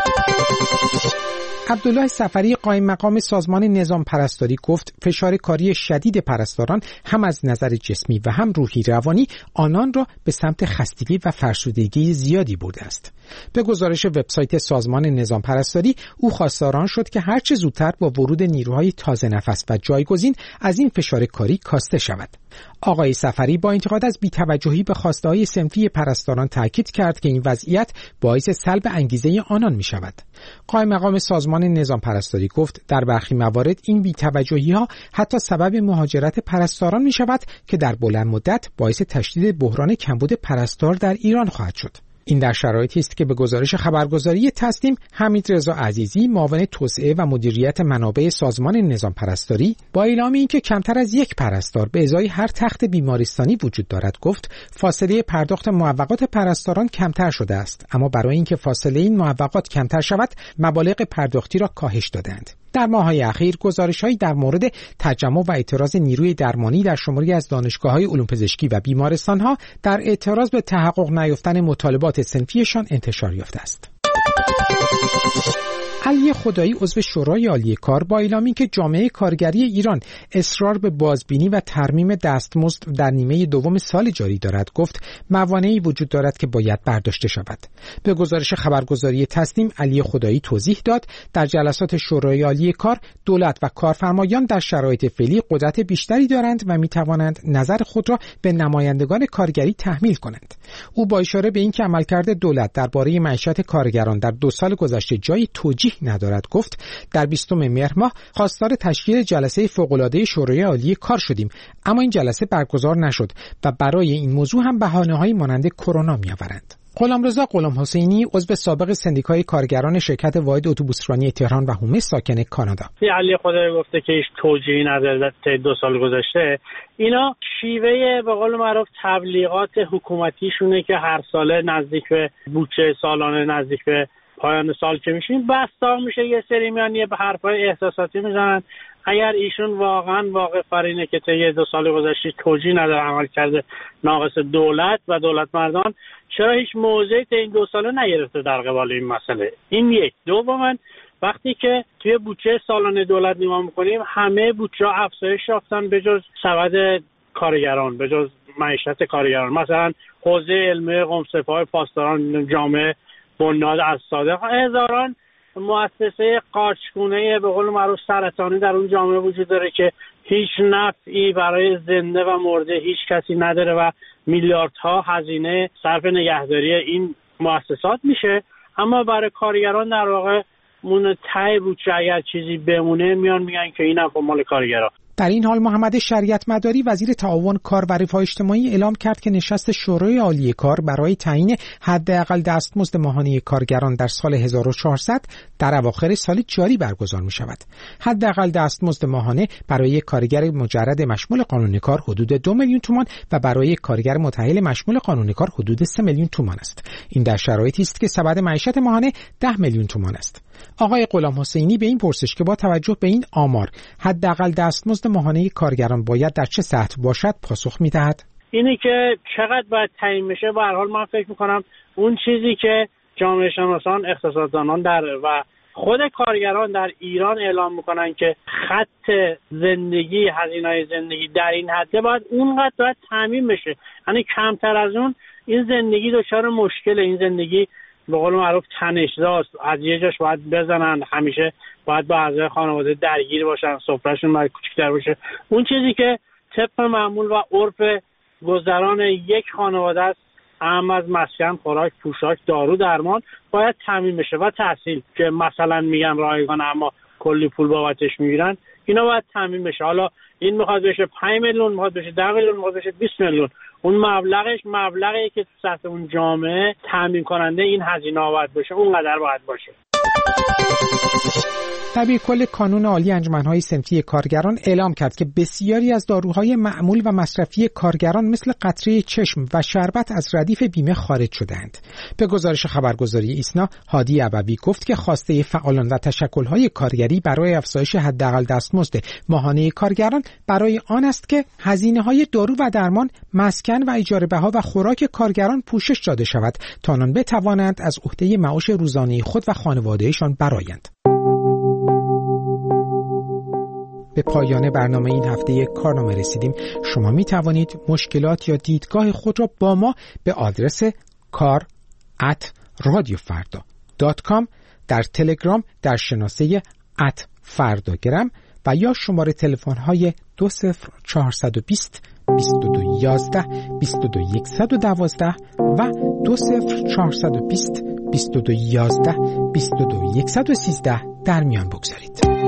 عبدالله صفری قائم مقام سازمان نظام پرستاری گفت فشار کاری شدید پرستاران هم از نظر جسمی و هم روحی روانی آنان را به سمت خستگی و فرسودگی زیادی برده است. به گزارش وبسایت سازمان نظام پرستاری او خواستاران شد که هرچه زودتر با ورود نیروهای تازه نفس و جایگزین از این فشار کاری کاسته شود. آقای صفری با انتقاد از بی‌توجهی به خواسته‌های صنفی پرستاران تاکید کرد که این وضعیت باعث سلب انگیزه آنان می شود. قائم مقام سازمان نظام پرستاری گفت در برخی موارد این بی‌توجهی‌ها حتی سبب مهاجرت پرستاران می شود که در بلند مدت باعث تشدید بحران کمبود پرستار در ایران خواهد شد. این در شرایطی است که به گزارش خبرگزاری تصنیم حمیدرضا عزیزی معاون توسعه و مدیریت منابع سازمان نظام پرستاری با اعلام اینکه کمتر از یک پرستار به ازای هر تخت بیمارستانی وجود دارد گفت فاصله پرداخت معوقات پرستاران کمتر شده است، اما برای اینکه فاصله این معوقات کمتر شود مبالغ پرداختی را کاهش دادند. در ماه‌های اخیر گزارش‌هایی در مورد تجمع و اعتراض نیروی درمانی در شماری از دانشگاه‌های علوم پزشکی و بیمارستان‌ها در اعتراض به تحقق نیافتن مطالبات صنفیشان انتشار یافته است. علی خدایی عضو شورای عالی کار با اعلامی که جامعه کارگری ایران اصرار به بازبینی و ترمیم دستمزد در نیمه دوم سال جاری دارد گفت موانعی وجود دارد که باید برداشته شود. به گزارش خبرگزاری تصنیم علی خدایی توضیح داد در جلسات شورای عالی کار دولت و کارفرمایان در شرایط فعلی قدرت بیشتری دارند و می توانند نظر خود را به نمایندگان کارگری تحمیل کنند. او با اشاره به اینکه عملکرد دولت درباره معیشت کارگران در 2 سال گذشته جای توجیه ندارد گفت در 20 مهر ماه خواستار تشکیل جلسه فوق‌العاده شورای عالی کار شدیم، اما این جلسه برگزار نشد و برای این موضوع هم بهانه‌هایی مانند کرونا می‌آورند. غلامرضا غلام حسینی عضو سابق سندیکای کارگران شرکت واحد اتوبوسرانی تهران و هومه ساکن کانادا. علی خدایی گفته که هیچ توجیهی نداره تا 2 سال گذشته. اینا شیوه به قول معروف تبلیغات حکومتیشونه که هر ساله نزدیک به بودجه سالانه نزدیک به پایان سال که میشین بستا میشه یه سری میان یه حرفای احساساتی میزنن. اگر ایشون واقعا واقع فرینه که طی 2 سال گذشته توجیه نداره عمل کرده ناقص دولت و دولت مردان، چرا هیچ موضعی طی این 2 ساله نگرفته در قبال این مسئله؟ این یک. دوما وقتی که توی بودجه سالانه دولت نگاه میکنیم همه بودجه افزایش یافتن به جز سبد کارگران، به جز معیشت کارگران. مثلا حوزه علمی قمصف‌های پاسداران جامعه بنیاد از صادق هزاران مؤسسه قارچگونه به قول معروف سرطانی در اون جامعه وجود داره که هیچ نفعی برای زنده و مرده هیچ کسی نداره و میلیاردها هزینه صرف نگهداری این مؤسسات میشه، اما برای کارگران در واقع مون ته بودجه اگر چیزی بمونه میان میگن که اینم مال کارگران. در این حال محمد شریعت مداری وزیر تعاون کار و رفاه اجتماعی اعلام کرد که نشست شورای عالی کار برای تعیین حداقل دستمزد ماهانه کارگران در سال 1400 در اواخر سال جاری برگزار می شود. حداقل دستمزد ماهانه برای یک کارگر مجرد مشمول قانون کار حدود 2 میلیون تومان و برای یک کارگر متأهل مشمول قانون کار حدود 3 میلیون تومان است. این در شرایطی است که سبد معیشت ماهانه 10 میلیون تومان است. آقای غلام حسینی به این پرسش که با توجه به این آمار حداقل دستمزد ماهانه کارگران باید در چه سطح باشد پاسخ می‌دهد. اینی که چقدر باید تعیین بشه به هر حال من فکر می‌کنم اون چیزی که جامعه شناسان، اقتصاددانان و خود کارگران در ایران اعلام میکنن که خط زندگی، هزینه‌های زندگی در این حده باید تامین بشه. یعنی کمتر از اون این زندگی دچار مشکل، این زندگی به قول معروف تنش‌زاست، از یه جاش باید بزنن، همیشه باید با اعضای خانواده درگیر باشن، سفرهشون باید کوچیک‌تر باشه. اون چیزی که طبق معمول و عرف گذران یک خانواده است، اهم از مسکن، خوراک، پوشاک، دارو، درمان باید تامین بشه و تحصیل که مثلا میگن رایگان اما کلی پول بابتش میگیرن، اینا باید تامین بشه. حالا این میخواد بشه 5 میلیون، میخواد بشه 10 میلیون، میخواد بشه 20 میلیون، اون مبلغی که تو سطح اون جامعه تامین کننده این هزینه ها باید باشه، اونقدر باید باشه. دبیر کل کانون عالی انجمن‌های صنفی کارگران اعلام کرد که بسیاری از داروهای معمول و مصرفی کارگران مثل قطره چشم و شربت از ردیف بیمه خارج شدند. به گزارش خبرگزاری ایسنا، هادی ابوی گفت که خواسته فعالان و تشکل‌های کارگری برای افزایش حداقل دستمزد ماهانه کارگران برای آن است که هزینه‌های دارو و درمان، مسکن و اجاره بها و خوراک کارگران پوشش داده شود تا آنان بتوانند از عهده معاش روزانه خود و خانواده‌شان برآیند. به پایان برنامه این هفته کارنامه رسیدیم. شما می توانید مشکلات یا دیدگاه خود را با ما به آدرس kar@radiofarda.com، در تلگرام در شناسه @فرداگرم و یا شماره تلفن های 20420 2211 22112 و 20420 2211 22113 در میان بگذارید.